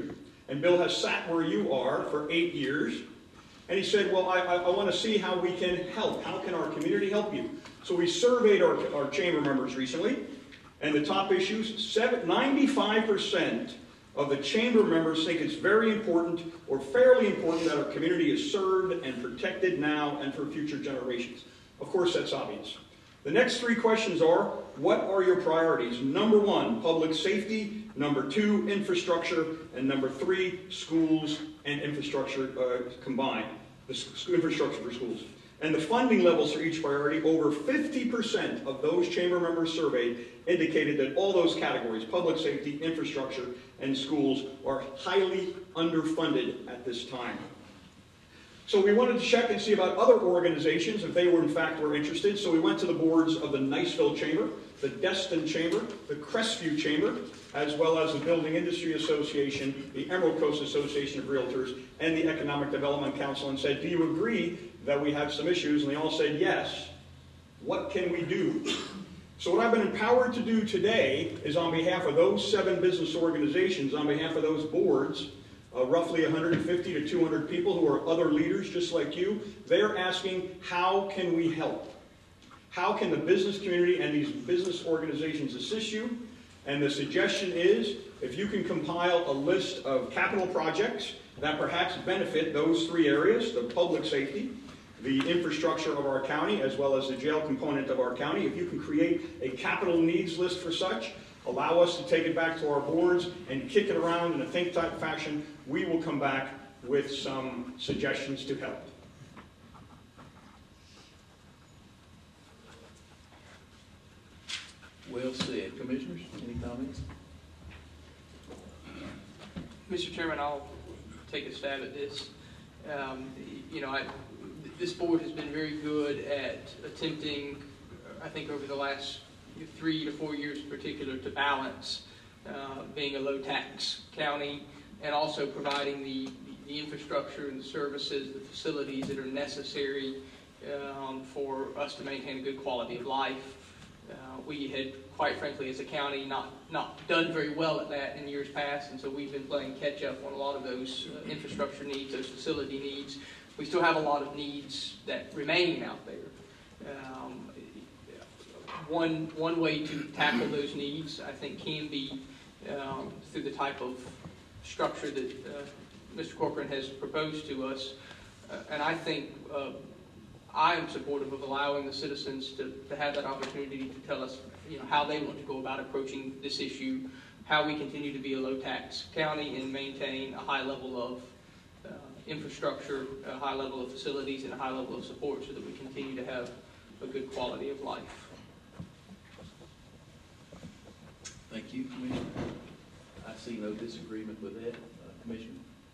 And Bill has sat where you are for 8 years. And he said, well, I want to see how we can help. How can our community help you? So we surveyed our chamber members recently. And the top issues, 95% of the chamber members think it's very important or fairly important that our community is served and protected now and for future generations. Of course, that's obvious. The next 3 questions are, what are your priorities? Number 1, public safety. Number 2, infrastructure. And number 3, schools and infrastructure combined. The infrastructure for schools. And the funding levels for each priority, over 50% of those chamber members surveyed indicated that all those categories, public safety, infrastructure, and schools, are highly underfunded at this time. So we wanted to check and see about other organizations if they were in fact interested. So we went to the boards of the Niceville Chamber, the Destin Chamber, the Crestview Chamber, as well as the Building Industry Association, the Emerald Coast Association of Realtors, and the Economic Development Council, and said, do you agree that we have some issues? And they all said yes. What can we do? So what I've been empowered to do today is, on behalf of those 7 business organizations, on behalf of those boards, roughly 150 to 200 people who are other leaders just like you, they're asking, how can we help? How can the business community and these business organizations assist you? And the suggestion is, if you can compile a list of capital projects that perhaps benefit those 3 areas, the public safety, the infrastructure of our county, as well as the jail component of our county, if you can create a capital needs list for such, allow us to take it back to our boards and kick it around in a think tank fashion, we will come back with some suggestions to help. Well said. Commissioners, any comments? Mr. Chairman, I'll take a stab at this. This board has been very good at attempting, I think over the last 3 to 4 years in particular, to balance being a low-tax county and also providing the infrastructure and the services, the facilities that are necessary for us to maintain a good quality of life. We had, quite frankly, as a county, not done very well at that in years past, and so we've been playing catch-up on a lot of those infrastructure needs, those facility needs. We still have a lot of needs that remain out there. One way to tackle those needs, I think, can be through the type of structure that Mr. Corcoran has proposed to us. And I think I am supportive of allowing the citizens to have that opportunity to tell us, how they want to go about approaching this issue, how we continue to be a low-tax county and maintain a high level of infrastructure, a high level of facilities, and a high level of support so that we continue to have a good quality of life. Thank you, Commissioner. I see no disagreement with that. Commissioner?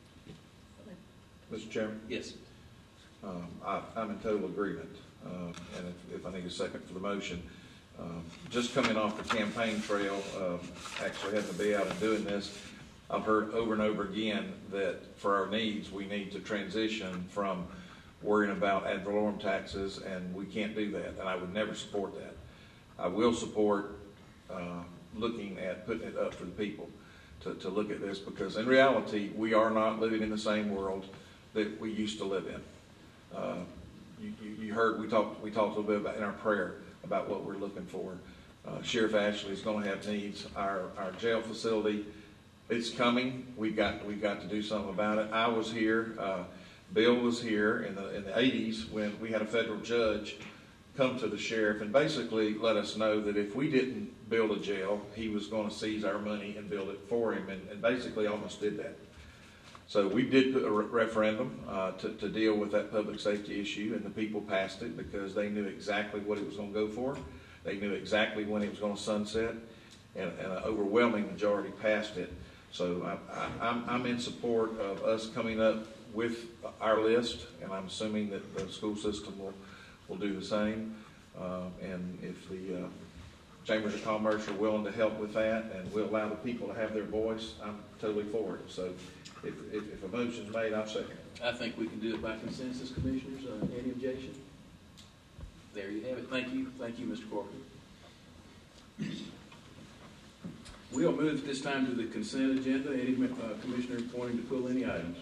Mr. Chairman? Yes. I'm in total agreement, and if I need a second for the motion. Just coming off the campaign trail, actually having to be out and doing this, I've heard over and over again that for our needs, we need to transition from worrying about ad valorem taxes, and we can't do that, and I would never support that. I will support looking at putting it up for the people to look at this, because in reality, we are not living in the same world that we used to live in. You heard we talked a little bit about in our prayer about what we're looking for. Sheriff Ashley is going to have needs. Our jail facility, it's coming. We've got to do something about it. I was here. Bill was here in the 80s when we had a federal judge come to the sheriff and basically let us know that if we didn't build a jail, he was going to seize our money and build it for him, and basically almost did that. So we did put a referendum to deal with that public safety issue, and the people passed it because they knew exactly what it was going to go for. They knew exactly when it was going to sunset, and an overwhelming majority passed it. So I'm in support of us coming up with our list, and I'm assuming that the school system will do the same. And if the Chambers of Commerce are willing to help with that and will allow the people to have their voice, I'm totally for it. So if a motion's made, I'll second it. I think we can do it by consensus, Commissioners. Any objection? There you have it. Thank you. Thank you, Mr. Corcoran. We'll move at this time to the consent agenda. Any commissioner wanting to pull any items?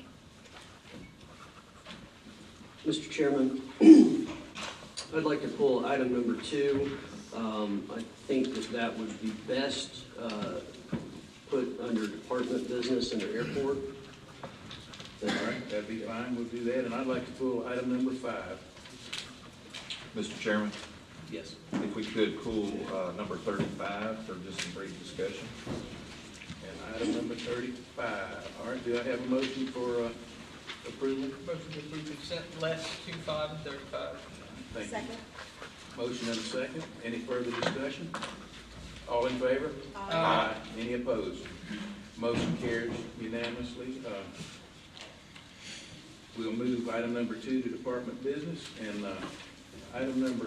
Mr. Chairman, I'd like to pull item number 2. I think that would be best put under department business under airport. All right, that'd be fine. We'll do that. And I'd like to pull item number 5. Mr. Chairman, Yes. if we could pull number 35 for just some brief discussion. And item number 35. All right, do I have a motion for approval? Motion to approve consent less 25 and 35. Thank you. Second. Motion and a second. Any further discussion? All in favor? Aye. Any opposed? Motion carries unanimously. We'll move item number 2 to department business, and item number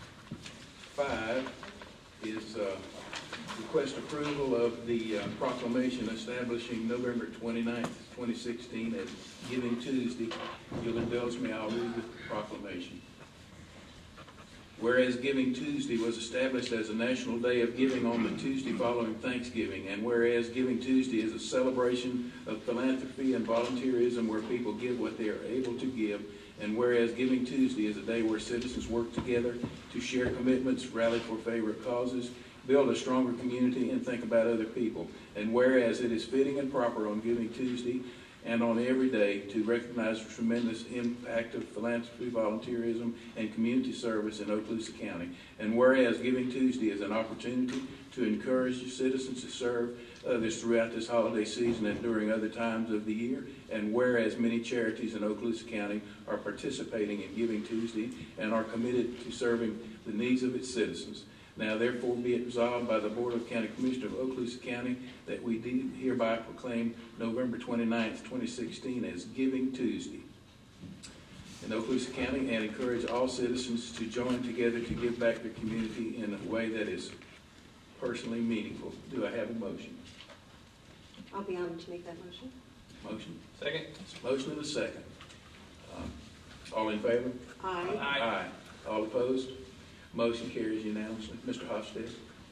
5 is request approval of the proclamation establishing November 29th, 2016 as Giving Tuesday. You'll indulge me, I'll read the proclamation. Whereas Giving Tuesday was established as a national day of giving on the Tuesday following Thanksgiving, and whereas Giving Tuesday is a celebration of philanthropy and volunteerism where people give what they are able to give, and whereas Giving Tuesday is a day where citizens work together to share commitments, rally for favorite causes, build a stronger community, and think about other people, and whereas it is fitting and proper on Giving Tuesday and on every day to recognize the tremendous impact of philanthropy, volunteerism, and community service in Okaloosa County. And whereas Giving Tuesday is an opportunity to encourage citizens to serve others throughout this holiday season and during other times of the year. And whereas many charities in Okaloosa County are participating in Giving Tuesday and are committed to serving the needs of its citizens. Now therefore be it resolved by the Board of County Commissioners of Okaloosa County that we do hereby proclaim November 29th, 2016 as Giving Tuesday in Okaloosa County, and encourage all citizens to join together to give back their community in a way that is personally meaningful. Do I have a motion? I'll be honored to make that motion. Motion? Second. Motion and a second. All in favor? Aye. Aye. All opposed? Motion carries unanimously. Mr. Hofstede.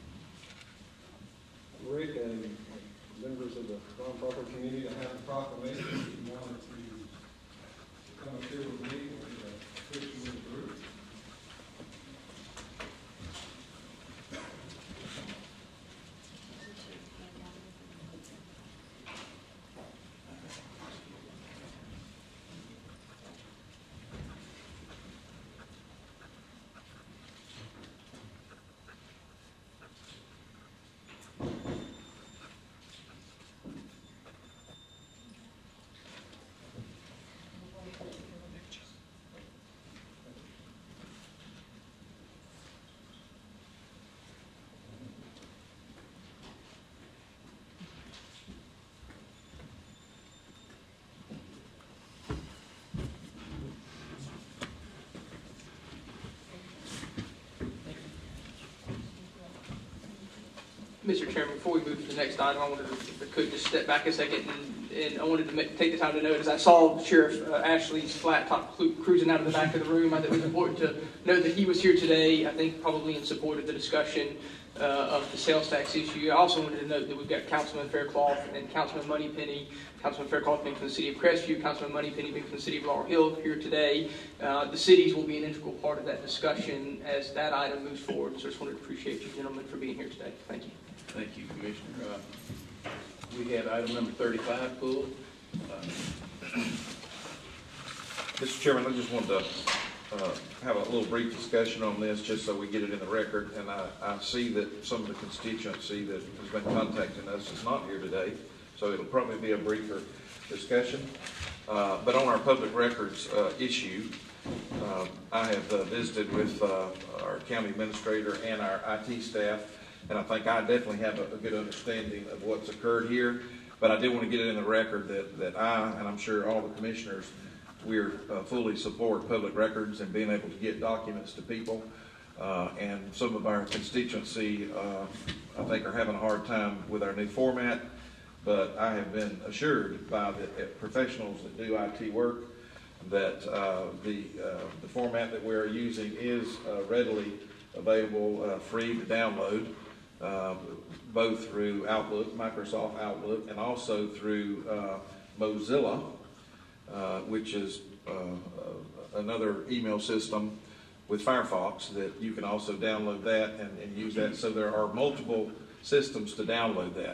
Rick and members of the nonprofit community, I have a proclamation. If you wanted to come up here with me or Christian with the group. Mr. Chairman, before we move to the next item, I wanted to, if I could, just step back a second, and I wanted to take the time to note, as I saw Sheriff Ashley's flat top cruising out of the back of the room, I thought it was important to note that he was here today, I think probably in support of the discussion of the sales tax issue. I also wanted to note that we've got Councilman Faircloth and Councilman Moneypenny, Councilman Faircloth being from the city of Crestview, Councilman Moneypenny being from the city of Laurel Hill here today. The cities will be an integral part of that discussion as that item moves forward, so I just wanted to appreciate you gentlemen for being here today. Thank you. Thank you, Commissioner. We had item number 35 pulled. Mr. Chairman, I just wanted to have a little brief discussion on this, just so we get it in the record. And I see that some of the constituency that has been contacting us is not here today, so it'll probably be a briefer discussion. But on our public records issue, I have visited with our county administrator and our IT staff, and I think I definitely have a good understanding of what's occurred here. But I do want to get it in the record that I, and I'm sure all the commissioners, we're fully support public records and being able to get documents to people. And some of our constituency, I think, are having a hard time with our new format. But I have been assured by the professionals that do IT work that the format that we're using is readily available, free to download. both through Outlook, Microsoft Outlook, and also through Mozilla, which is another email system with Firefox that you can also download that and use that. So there are multiple systems to download that.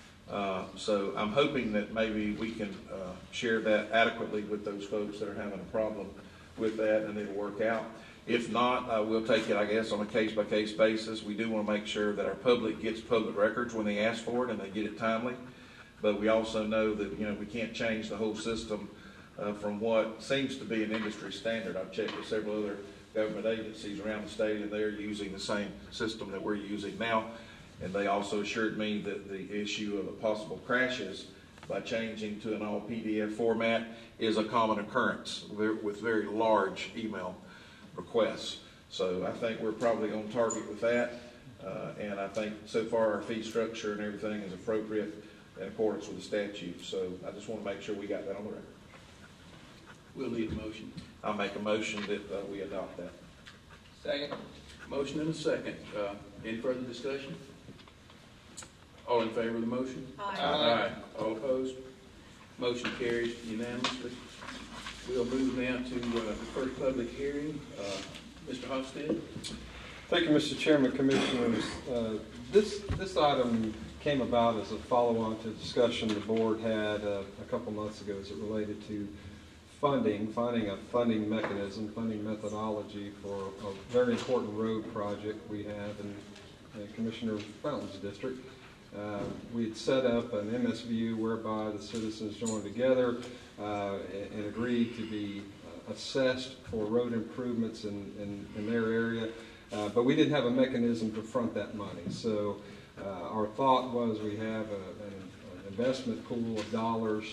So I'm hoping that maybe we can share that adequately with those folks that are having a problem with that, and it'll work out. If not, we'll take it, I guess, on a case-by-case basis. We do want to make sure that our public gets public records when they ask for it and they get it timely. But we also know that, we can't change the whole system from what seems to be an industry standard. I've checked with several other government agencies around the state, and they're using the same system that we're using now. And they also assured me that the issue of the possible crashes by changing to an all PDF format is a common occurrence with very large email requests. So I think we're probably on target with that. And I think so far our fee structure and everything is appropriate in accordance with the statute. So I just want to make sure we got that on the record. We'll need a motion. I'll make a motion that we adopt that. Second. Motion and a second. Any further discussion? All in favor of the motion? Aye. Aye. All opposed? Motion carries unanimously. We'll move now to the first public hearing. Mr. Hofstede? Thank you, Mr. Chairman, Commissioners. This item came about as a follow-on to a discussion the board had a couple months ago as it related to finding a funding mechanism, funding methodology for a very important road project we have in Commissioner Fountain's district. We had set up an MSBU whereby the citizens joined together and agreed to be assessed for road improvements in their area, but we didn't have a mechanism to front that money. So our thought was we have an investment pool of dollars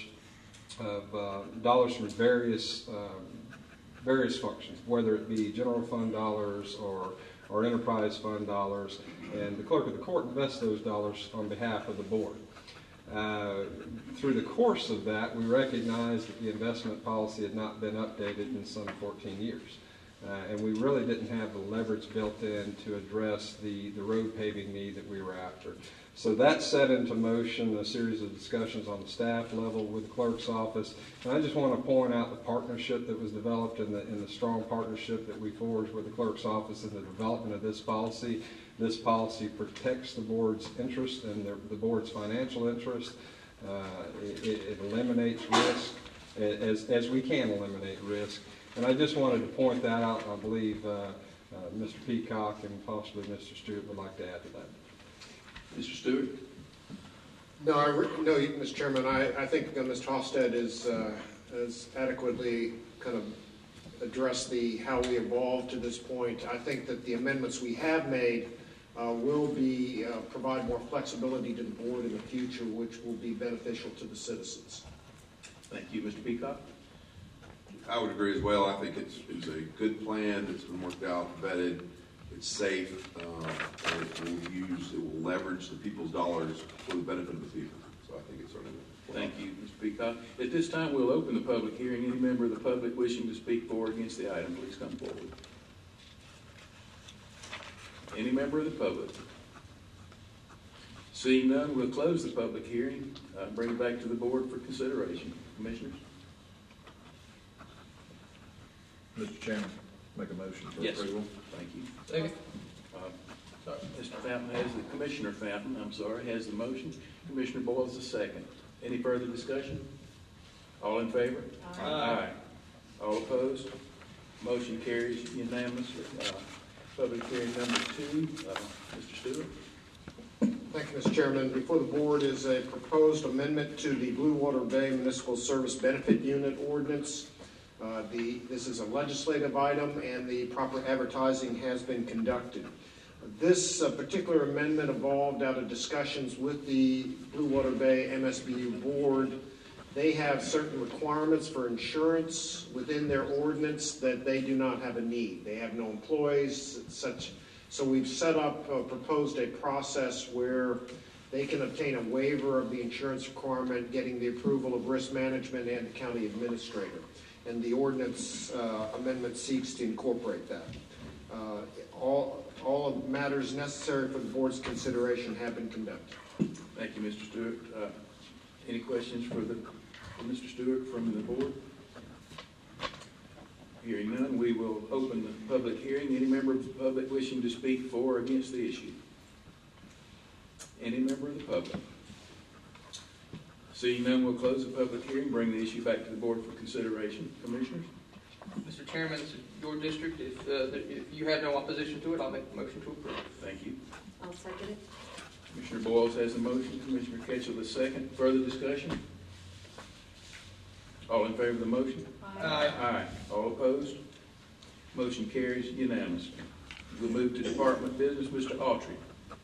from various functions, whether it be general fund dollars or enterprise fund dollars, and the clerk of the court invests those dollars on behalf of the board. Through the course of that, we recognized that the investment policy had not been updated in some 14 years. And we really didn't have the leverage built in to address the road paving need that we were after. So that set into motion a series of discussions on the staff level with the clerk's office. And I just want to point out the partnership that was developed and the strong partnership that we forged with the clerk's office in the development of this policy. This policy protects the board's interest and the board's financial interest. It eliminates risk as we can eliminate risk. And I just wanted to point that out. I believe Mr. Peacock and possibly Mr. Stewart would like to add to that. Mr. Stewart? No, Mr. Chairman, I think Mr. Hofstede has adequately kind of addressed how we evolved to this point. I think that the amendments we have made will provide more flexibility to the board in the future, which will be beneficial to the citizens. Thank you. Mr. Peacock? I would agree as well. I think it's a good plan. It's been worked out, vetted. It's safe. It will leverage the people's dollars for the benefit of the people. So I think it's certainly. Thank you, Mr. Peacock. At this time, we'll open the public hearing. Any member of the public wishing to speak for or against the item, please come forward. Any member of the public? Seeing none, we'll close the public hearing, bring it back to the board for consideration. Commissioners? Mr. Chairman, make a motion for Yes. approval. Thank you. Second. Mr. Fountain Commissioner Fountain, has the motion. Commissioner Boyles the second. Any further discussion? All in favor? Aye. All opposed? Motion carries unanimously. Public hearing number 2, Mr. Stewart. Thank you, Mr. Chairman. Before the board is a proposed amendment to the Blue Water Bay Municipal Service Benefit Unit Ordinance. This is a legislative item, and the proper advertising has been conducted. This particular amendment evolved out of discussions with the Blue Water Bay MSBU board. They have certain requirements for insurance within their ordinance that they do not have a need. They have no employees, such. So we've set up, proposed a process where they can obtain a waiver of the insurance requirement, getting the approval of risk management and the county administrator. And the ordinance amendment seeks to incorporate that. All matters necessary for the board's consideration have been conducted. Thank you, Mr. Stewart. Any questions for Mr. Stewart from the board? Hearing none, we will open the public hearing. Any member of the public wishing to speak for or against the issue? Any member of the public? Seeing none, we'll close the public hearing, bring the issue back to the board for consideration. Commissioners? Mr. Chairman, this is your district. If you have no opposition to it, I'll make the motion to approve. Thank you. I'll second it. Commissioner Boyles has the motion, Commissioner Ketchel the second. Further discussion? All in favor of the motion? Aye. Aye. All opposed? Motion carries unanimously. We'll move to department business. Mr. Autry.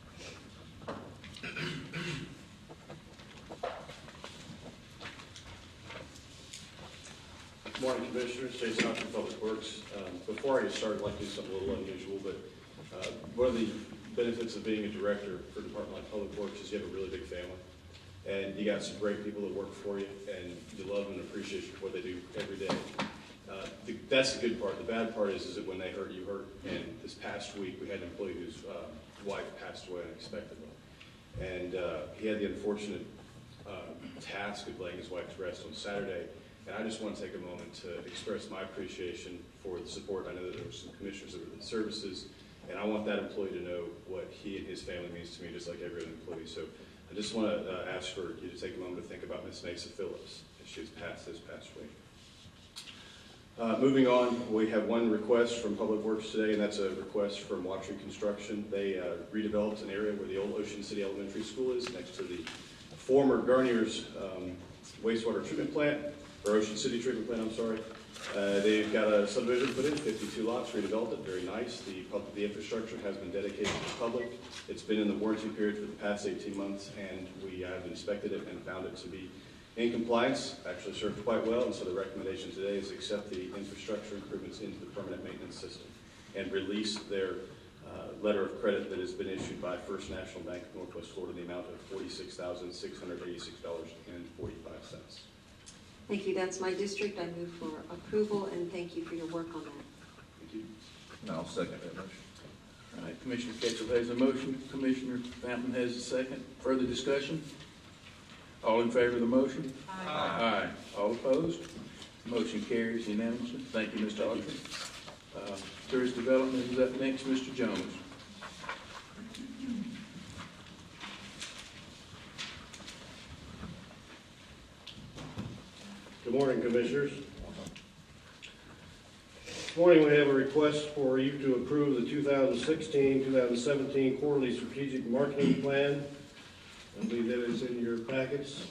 Good morning, Commissioners. Jason Autry, Public Works. Before I get started, I'd like to do something a little unusual, but one of the benefits of being a director for a department like Public Works is you have a really big family. And you got some great people that work for you, and you love and appreciate what they do every day. That's the good part. The bad part is that when they hurt, you hurt. And this past week, we had an employee whose wife passed away unexpectedly. And he had the unfortunate task of laying his wife to rest on Saturday. And I just want to take a moment to express my appreciation for the support. I know that there were some commissioners that were in the services, and I want that employee to know what he and his family means to me, just like every other employee. So I just want to ask for you to take a moment to think about Miss Mesa Phillips, as she was passed this past week. Moving on, we have one request from Public Works today, and that's a request from Watry Construction. They redeveloped an area where the old Ocean City Elementary School is, next to the former Garnier's wastewater treatment plant, or Ocean City treatment plant, I'm sorry. They've got a subdivision put in, 52 lots, redeveloped it, very nice. The infrastructure has been dedicated to the public. It's been in the warranty period for the past 18 months, and we have inspected it and found it to be in compliance, actually served quite well, and so the recommendation today is accept the infrastructure improvements into the permanent maintenance system and release their letter of credit that has been issued by First National Bank of Northwest Florida in the amount of $46,686.45. Thank you. That's my district. I move for approval, and thank you for your work on that. Thank you. And I'll second that motion. All right, Commissioner Ketchel has a motion. Commissioner Fountain has a second. Further discussion? All in favor of the motion? Aye. Aye. All opposed? Motion carries unanimously. Thank you, Mr. Autry. Tourist Development is up next. Mr. Jones. Good morning, Commissioners. This morning we have a request for you to approve the 2016-2017 Quarterly Strategic Marketing Plan. I believe that is in your packets.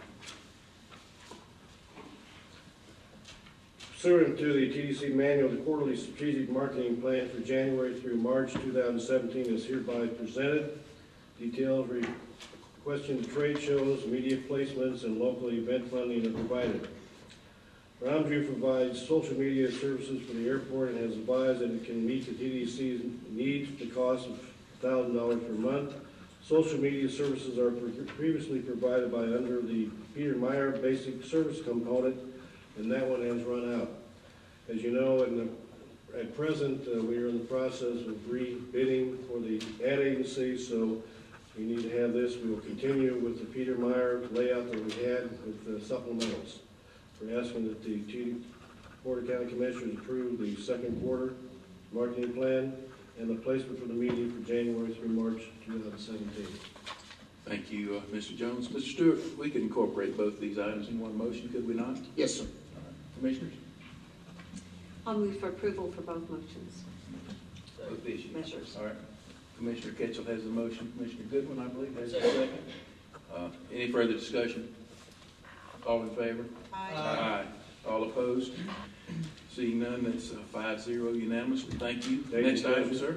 Pursuant to the TDC manual, the Quarterly Strategic Marketing Plan for January through March 2017 is hereby presented. Details requesting trade shows, media placements, and local event funding are provided. Roundview provides social media services for the airport and has advised that it can meet the TDC's needs for the cost of $1,000 per month. Social media services are previously provided by under the Peter Meyer basic service component, and that one has run out. As you know, at present, we are in the process of rebidding for the ad agency, so we need to have this. We will continue with the Peter Meyer layout that we had with the supplementals. We're asking that the Board of County Commissioners approve the second quarter marketing plan and the placement for the meeting for January through March 2017. Thank you, Mr. Jones. Mr. Stewart, we could incorporate both these items in one motion, could we not? Yes, sir. Commissioners? I'll move for approval for both motions. Both issues. Measures. All right. Commissioner Ketchel has the motion. Commissioner Goodwin, I believe, has the second. Any further discussion? All in favor? Aye. Aye. All opposed? Seeing none, that's 5-0 unanimously. Thank you. Next item, sir.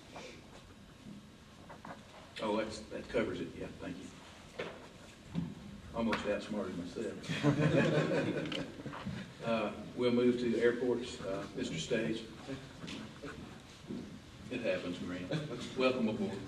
Oh, that covers it. Yeah, thank you. Almost outsmarted myself. We'll move to airports. Mr. Stage. It happens, Grant. Welcome aboard.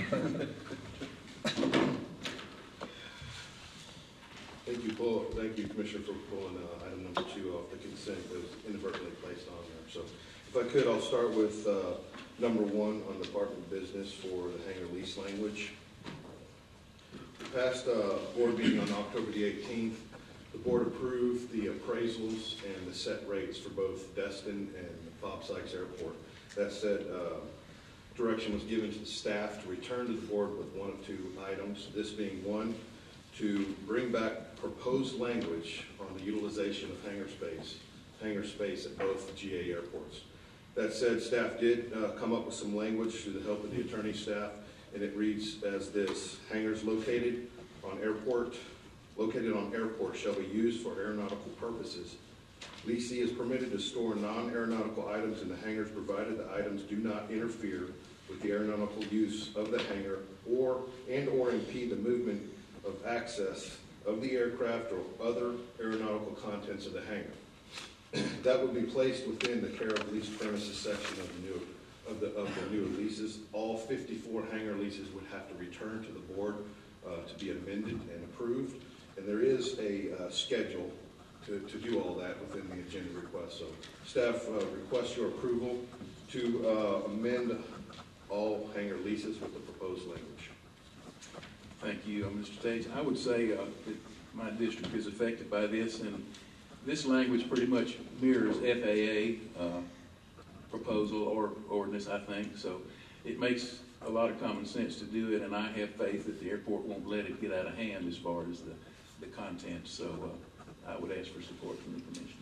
Thank you, Paul. Thank you, Commissioner, for pulling item number 2 off the consent that was inadvertently placed on there. So if I could, I'll start with Number one on Department Business for the hangar lease language. The past board meeting on October the 18th, the board approved the appraisals and the set rates for both Destin and Bob Sykes Airport. That said, direction was given to the staff to return to the board with one of two items, this being one, to bring back proposed language on the utilization of hangar space at both GA airports. That said, staff did come up with some language through the help of the attorney staff, and it reads as this: hangars located on airport shall be used for aeronautical purposes. Lessee is permitted to store non-aeronautical items in the hangars provided the items do not interfere with the aeronautical use of the hangar or impede the movement of access of the aircraft or other aeronautical contents of the hangar. That would be placed within the care of leased premises section of the new leases. All 54 hangar leases would have to return to the board to be amended and approved. And there is a schedule to do all that within the agenda request. So staff requests your approval to amend all hangar leases with the proposed language. Thank you, Mr. Stage. I would say that my district is affected by this, and this language pretty much mirrors FAA proposal or ordinance, I think. So it makes a lot of common sense to do it, and I have faith that the airport won't let it get out of hand as far as the content. So I would ask for support from the commission.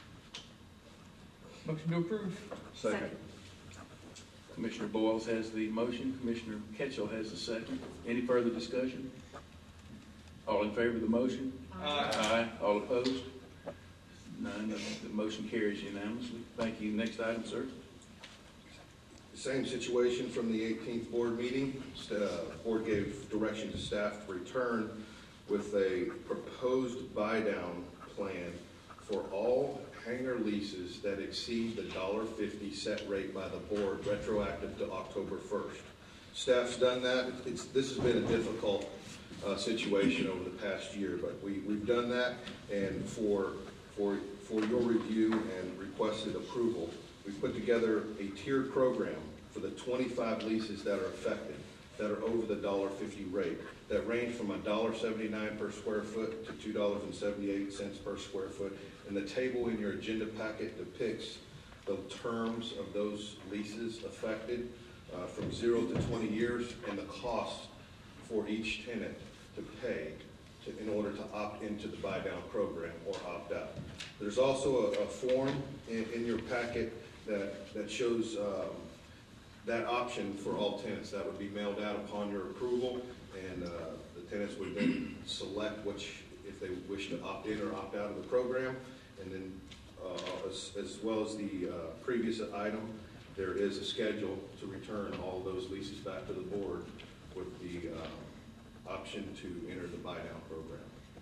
Motion to approve. Second. Commissioner Boyles has the motion. Commissioner Ketchel has the second. Any further discussion? All in favor of the motion? Aye. Aye. All opposed? None. The motion carries unanimously. Thank you. Next item, sir. Same situation from the 18th board meeting. Board gave direction to staff to return with a proposed buy-down plan for all hangar leases that exceed the $1.50 set rate by the board, retroactive to October 1st. Staff's done that. This has been a difficult situation over the past year, but we've done that, and for your review and requested approval, we've put together a tiered program for the 25 leases that are affected, that are over the $1.50 rate, that range from $1.79 per square foot to $2.78 per square foot. And the table in your agenda packet depicts the terms of those leases affected from 0 to 20 years and the cost for each tenant to pay in order to opt into the buy-down program or opt out. There's also a form in your packet that shows that option for all tenants. That would be mailed out upon your approval, and the tenants would then select if they wish to opt in or opt out of the program. And then as well as the previous item, there is a schedule to return all those leases back to the board with the option to enter the buy-down program.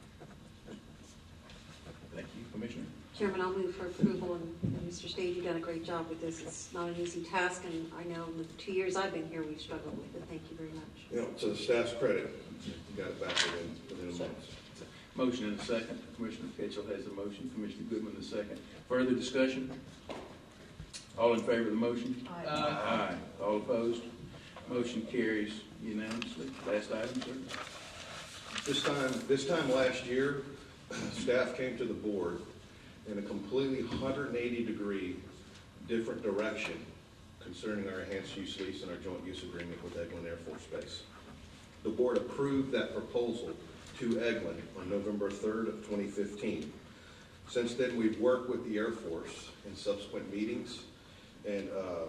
Thank you, Commissioner. Chairman, I'll move for approval, and Mr. Stage, you've done a great job with this. It's not an easy task, and I know in the 2 years I've been here, we've struggled with it. Thank you very much. You know, to the staff's credit, you got it back within a month. Motion and a second. Commissioner Ketchel has the motion. Commissioner Goodman the second. Further discussion? All in favor of the motion? Aye. Aye. All opposed? Motion carries unanimously. Last item, sir. This time last year, staff came to the board in a completely 180-degree different direction concerning our enhanced use lease and our joint use agreement with Eglin Air Force Base. The board approved that proposal to Eglin on November 3rd of 2015. Since then, we've worked with the Air Force in subsequent meetings, and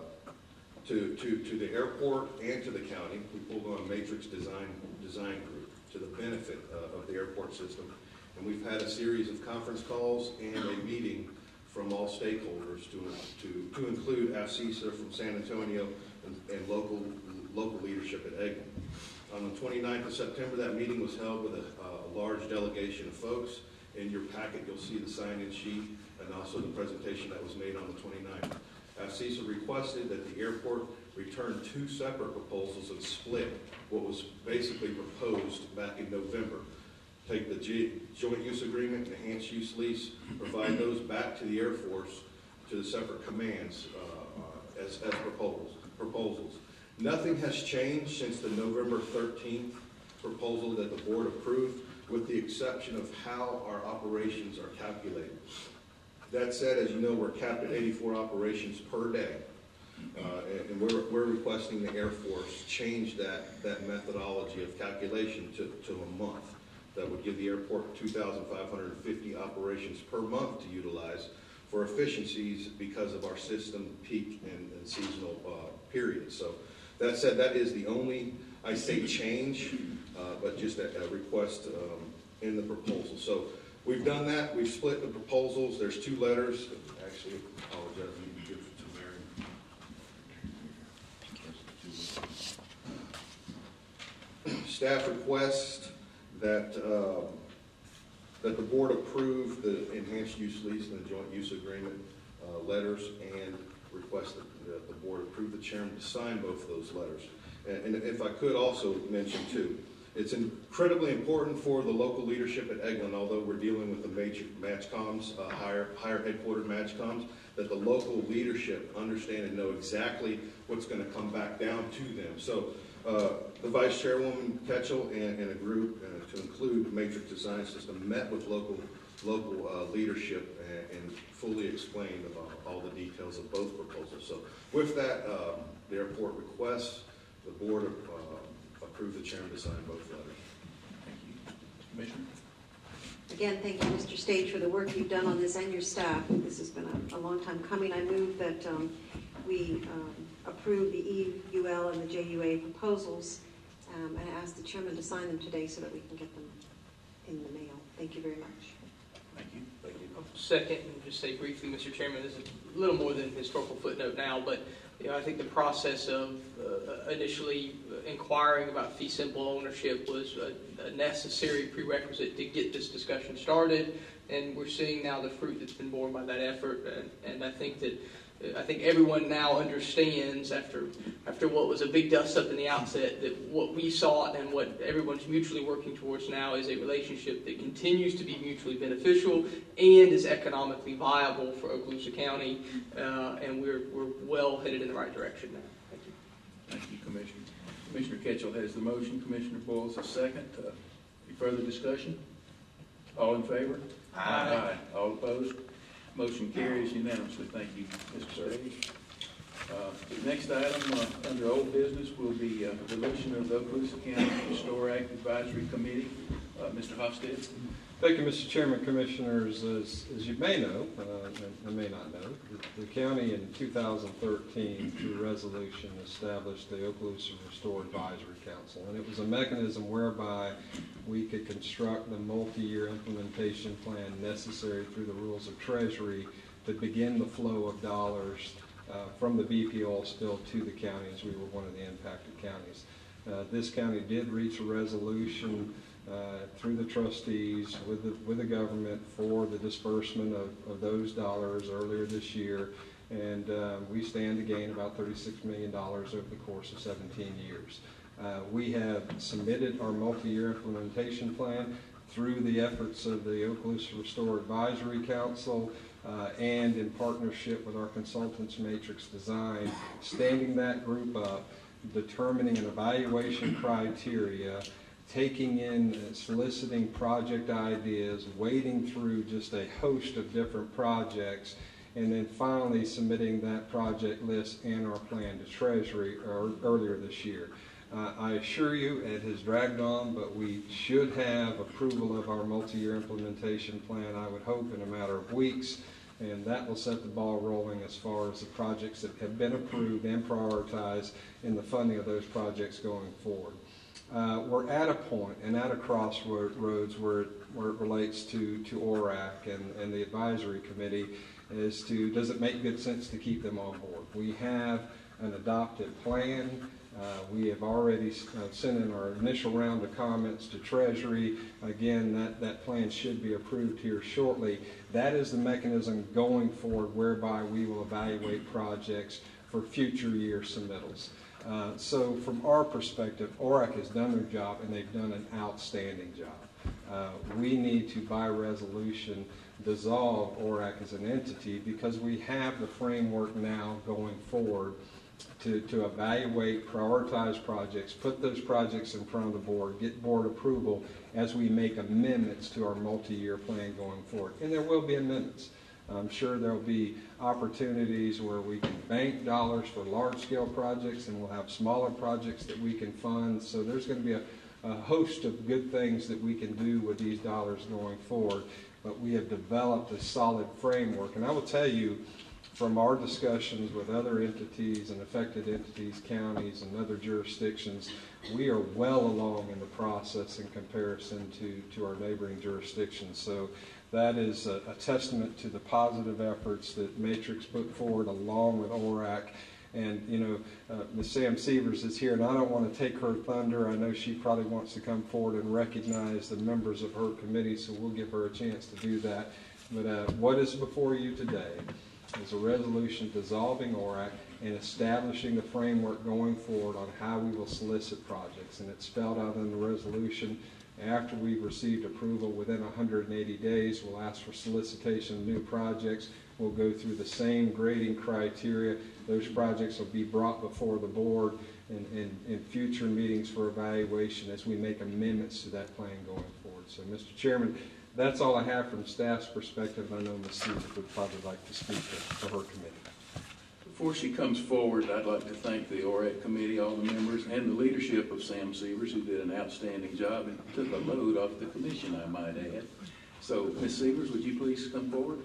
to the airport and to the county, we pulled on a matrix design group to the benefit of the airport system. And we've had a series of conference calls and a meeting from all stakeholders to include AFCESA from San Antonio and local leadership at Eglin. On the 29th of September, that meeting was held with a large delegation of folks. In your packet, you'll see the sign-in sheet and also the presentation that was made on the 29th. AFCESA requested that the airport return 2 separate proposals and split what was basically proposed back in November. Take the joint use agreement, enhanced use lease, provide those back to the Air Force, to the separate commands as proposed. proposals. Nothing has changed since the November 13th proposal that the board approved, with the exception of how our operations are calculated. That said, as you know, we're capped at 84 operations per day. And we're requesting the Air Force change that methodology of calculation to a month. That would give the airport 2,550 operations per month to utilize for efficiencies because of our system peak and seasonal periods. So that said, that is the only, I say, change, but just a request in the proposal. So we've done that. We've split the proposals. There's 2 letters. Actually, I apologize. I need to give it to Mary. Staff request that the board approve the enhanced use lease and the joint use agreement letters, and request that the board approve the chairman to sign both of those letters. And if I could also mention too, it's incredibly important for the local leadership at Eglin, although we're dealing with the major MatchComs, higher headquartered MatchComs, that the local leadership understand and know exactly what's going to come back down to them. So the Vice Chairwoman Ketchel and a group, to include Matrix Design System, met with local leadership and fully explained about all the details of both proposals. So with that, the airport requests the board approve the chairman to sign both letters. Thank you. Commissioner? Again, thank you, Mr. Stage, for the work you've done on this and your staff. This has been a long time coming. I move that we approve the EUL and the JUA proposals, and ask the chairman to sign them today so that we can get them in the mail. Thank you very much. Thank you. Thank you. Second, and just say briefly, Mr. Chairman, this is a little more than a historical footnote now, but I think the process of initially inquiring about fee simple ownership was a necessary prerequisite to get this discussion started, and we're seeing now the fruit that's been borne by that effort, and I think everyone now understands, after what was a big dust-up in the outset, that what we sought and what everyone's mutually working towards now is a relationship that continues to be mutually beneficial and is economically viable for Okaloosa County, and we're well headed in the right direction now. Thank you. Thank you, Commissioner. Commissioner Ketchel has the motion. Commissioner Boyles has second. Any further discussion? All in favor? Aye. All opposed? Motion carries unanimously. Thank you, Mr. Stage. The next item under old business will be resolution of the Okaloosa County Restore Act Advisory Committee. Mr. Hofstede. Thank you, Mr. Chairman, Commissioners. As you may know, and may not know, the county in 2013, through resolution, established the Okaloosa Restore Advisory Council, and it was a mechanism whereby we could construct the multi-year implementation plan necessary through the rules of Treasury to begin the flow of dollars from the BP oil spill to the county, as we were one of the impacted counties. This county did reach a resolution through the trustees with the government for the disbursement of those dollars earlier this year, and we stand to gain about $36 million over the course of 17 years. We have submitted our multi-year implementation plan through the efforts of the Okaloosa Restore Advisory Council and in partnership with our consultants, Matrix Design, standing that group up, determining an evaluation criteria, taking in, soliciting project ideas, wading through just a host of different projects, and then finally submitting that project list and our plan to Treasury earlier this year. I assure you it has dragged on, but we should have approval of our multi-year implementation plan, I would hope, in a matter of weeks, and that will set the ball rolling as far as the projects that have been approved and prioritized in the funding of those projects going forward. We're at a point and at a crossroads where it relates to ORAC and the advisory committee as to, does it make good sense to keep them on board? We have an adopted plan. We have already sent in our initial round of comments to Treasury. Again, that plan should be approved here shortly. That is the mechanism going forward whereby we will evaluate projects for future year submittals. So from our perspective, ORAC has done their job, and they've done an outstanding job. We need to, by resolution, dissolve ORAC as an entity because we have the framework now going forward to evaluate, prioritize projects, put those projects in front of the board, get board approval as we make amendments to our multi-year plan going forward. And there will be amendments. I'm sure there'll be opportunities where we can bank dollars for large-scale projects, and we'll have smaller projects that we can fund. So there's going to be a host of good things that we can do with these dollars going forward. But we have developed a solid framework. And I will tell you, from our discussions with other entities and affected entities, counties, and other jurisdictions, we are well along in the process in comparison to our neighboring jurisdictions. So that is a testament to the positive efforts that Matrix put forward along with ORAC. And, you know, Ms. Sam Severs is here, and I don't want to take her thunder. I know she probably wants to come forward and recognize the members of her committee, so we'll give her a chance to do that. But what is before you today is a resolution dissolving ORAC and establishing the framework going forward on how we will solicit projects. And it's spelled out in the resolution. After we've received approval within 180 days, we'll ask for solicitation of new projects. We'll go through the same grading criteria. Those projects will be brought before the board in future meetings for evaluation as we make amendments to that plan going forward. So, Mr. Chairman, that's all I have from staff's perspective. I know Ms. Stevens would probably like to speak to her committee. Before she comes forward, I'd like to thank the ORAC committee, all the members, and the leadership of Sam Severs, who did an outstanding job and took a load off the commission, I might add. So, Ms. Severs, would you please come forward?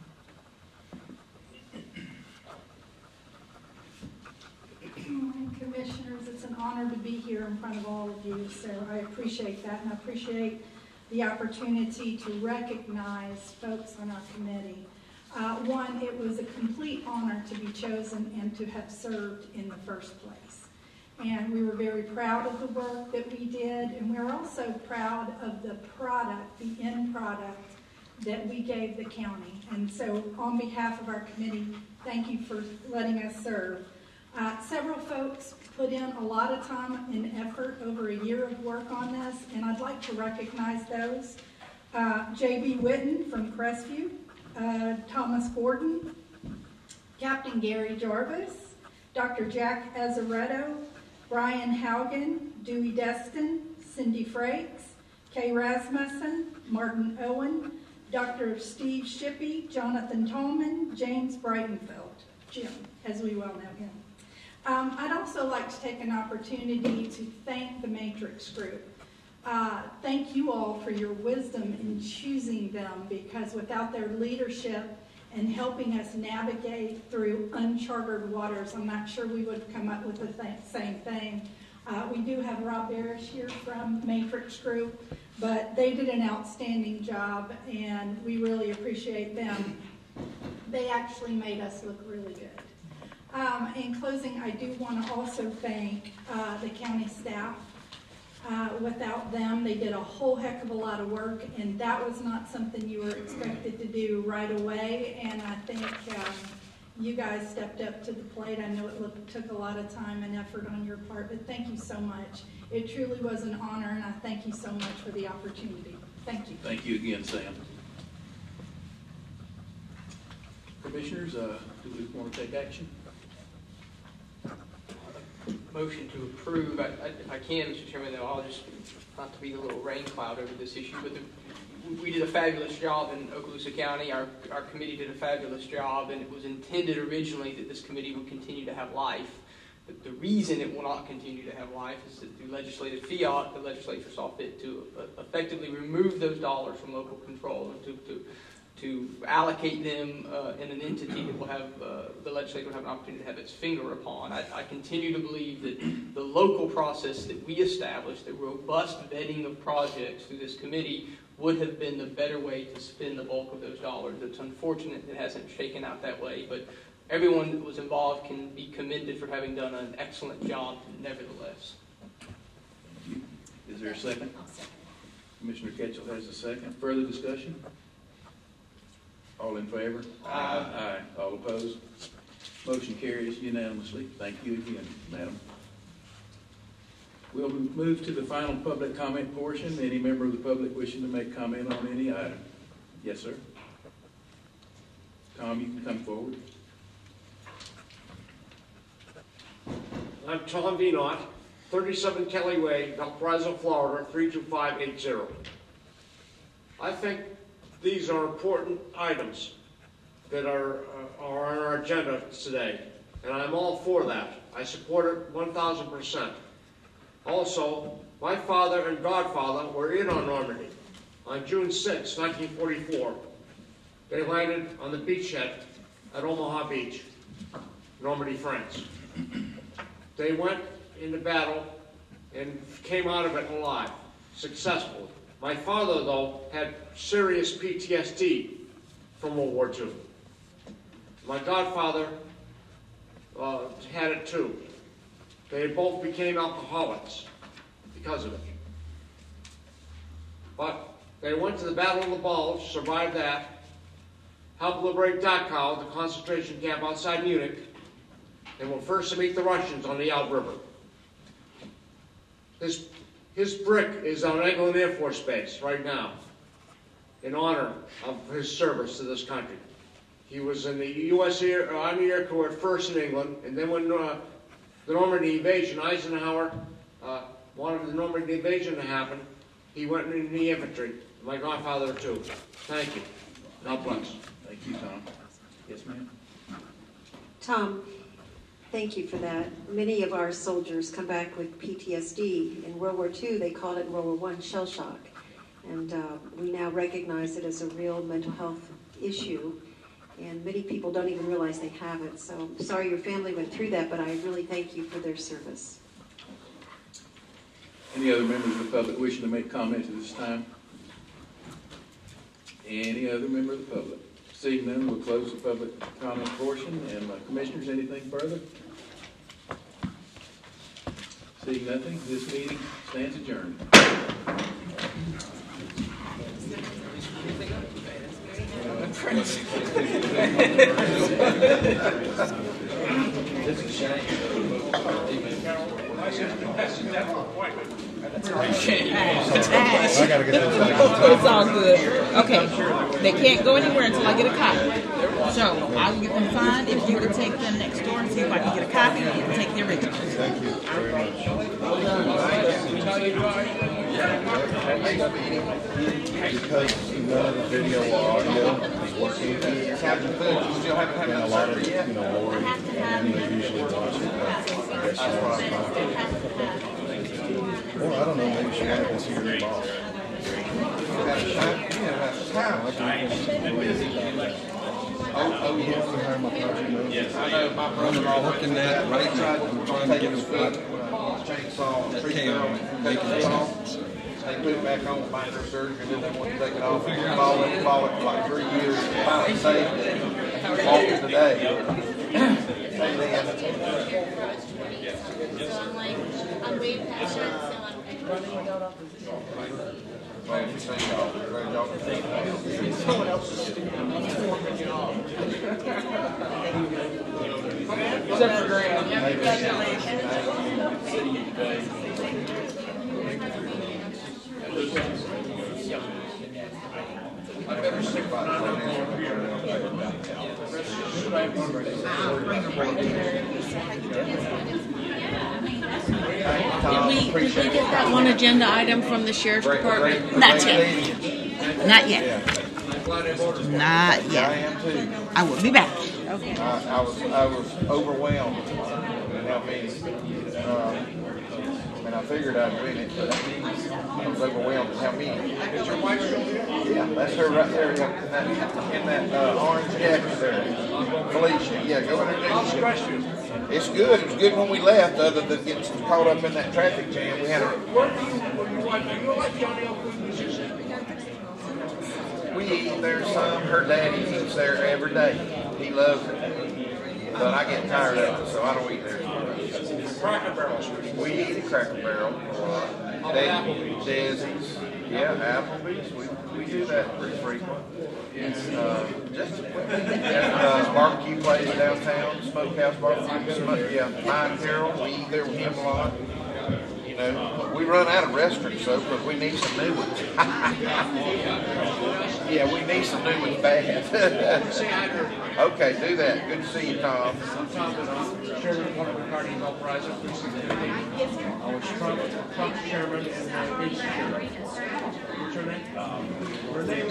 Good morning, Commissioners. It's an honor to be here in front of all of you, so I appreciate that, and I appreciate the opportunity to recognize folks on our committee. One, it was a complete honor to be chosen and to have served in the first place. And we were very proud of the work that we did, and we're also proud of the product, the end product that we gave the county. And so on behalf of our committee, thank you for letting us serve. Several folks put in a lot of time and effort, over a year of work on this, and I'd like to recognize those. J.B. Witten from Crestview, Thomas Gordon, Captain Gary Jarvis, Dr. Jack Azaretto, Brian Haugen, Dewey Destin, Cindy Frakes, Kay Rasmussen, Martin Owen, Dr. Steve Shippey, Jonathan Tolman, James Breitenfeld, Jim, as we well know him. I'd also like to take an opportunity to thank the Matrix Group. Thank you all for your wisdom in choosing them, because without their leadership and helping us navigate through uncharted waters, I'm not sure we would have come up with the same thing. We do have Rob Barish here from Matrix Group, but they did an outstanding job, and we really appreciate them. They actually made us look really good. In closing, I do want to also thank the county staff. Without them, they did a whole heck of a lot of work, and that was not something you were expected to do right away, and I think you guys stepped up to the plate. I know it took a lot of time and effort on your part, but thank you so much. It truly was an honor, and I thank you so much for the opportunity. Thank you. Thank you again, Sam. Commissioners, do we want to take action? Motion to approve. If I can, Mr. Chairman, though, I'll just, not to be the little rain cloud over this issue, but we did a fabulous job in Okaloosa County. Our committee did a fabulous job, and it was intended originally that this committee would continue to have life. But the reason it will not continue to have life is that through legislative fiat, the legislature saw fit to effectively remove those dollars from local control and to allocate them in an entity that will have, the legislature will have an opportunity to have its finger upon. I continue to believe that the local process that we established, the robust vetting of projects through this committee, would have been the better way to spend the bulk of those dollars. It's unfortunate it hasn't shaken out that way, but everyone that was involved can be commended for having done an excellent job nevertheless. Is there a second? Commissioner Ketchel has a second. Further discussion? All in favor? Aye. Aye. All opposed? Motion carries unanimously. Thank you again, Madam. We'll move to the final public comment portion. Any member of the public wishing to make comment on any item? Yes, sir. Tom, you can come forward. I'm Tom Venot, 37 Kelly Way, Valparaiso, Florida, 32580. I think these are important items that are on our agenda today, and I'm all for that. I support it 1,000%. Also, my father and godfather were in on Normandy on June 6, 1944. They landed on the beachhead at Omaha Beach, Normandy, France. They went into battle and came out of it alive, successfully. My father, though, had serious PTSD from World War II. My godfather had it too. They both became alcoholics because of it. But they went to the Battle of the Bulge, survived that, helped liberate Dachau, the concentration camp outside Munich, and were first to meet the Russians on the Elbe River. His brick is on Eglin Air Force Base right now in honor of his service to this country. He was in the U.S. Army Air Corps at first in England, and then when the Normandy invasion, Eisenhower wanted the Normandy invasion to happen, he went in the infantry. My godfather too. Thank you. God bless. Thank you, Tom. Yes, ma'am. Tom, thank you for that. Many of our soldiers come back with PTSD. In World War II, they called it in World War I shell shock. And we now recognize it as a real mental health issue. And many people don't even realize they have it. So I'm sorry your family went through that, but I really thank you for their service. Any other members of the public wishing to make comments at this time? Any other member of the public? Seeing none, we'll close the public comment portion. And commissioners, anything further? Seeing nothing, this meeting stands adjourned. It's a shame. It's all good. Okay, they can't go anywhere until I get a copy. So I'll get them signed. If you could take them next door and see if I can get a copy, you can take the original. Thank you very much. Because none of the video or audio is working, and a lot of, Lori and Annie usually watch it. Well, I don't know, maybe she wanted to see her boss. Oh, yeah, you hire my project manager. Yes, I know my brother-in-law working that right now. I'm trying to get his chainsaw, tree down, making it off. They put it back on, find their surgery, and then they want to take it off. Follow it for like 3 years, finally saved it. Walking today. Someone else is Except for Graham. Congratulations. I better stick by Did we get that one agenda item from the sheriff's department? Not yet. Not yet. Not yet. I am too. I will be back. Okay. I was overwhelmed at how many. And I figured I'd win it, but I was overwhelmed at how many. Is your wife still there? Yeah, that's her right there in that orange jacket there. Felicia, yeah, go introduce you. It's good. It was good when we left, other than getting caught up in that traffic jam. We had we eat there some. Her daddy eats there every day. He loves it. But I get tired of it, so I don't eat there. Cracker Barrel. We eat at Cracker Barrel. Desi's. Yeah, Applebee's. We do that pretty frequent. Just barbecue place downtown, Smokehouse Barbecue. Yeah, Mine Carroll. We eat there with him a lot. You know, We run out of restaurant soap, but we need some new ones. Yeah, we need some new ones bad. Okay, do that. Good to see you, Tom. I'm Tom Benoit, Chairman of Public Party Health Riser. I was Trump Chairman and Peace Chairman. What's your name? Renee.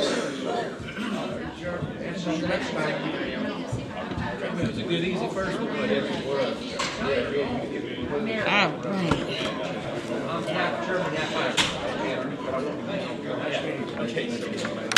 It was a good, easy first one, but it was. All right. I'm half German, half Irish. Nice meeting you.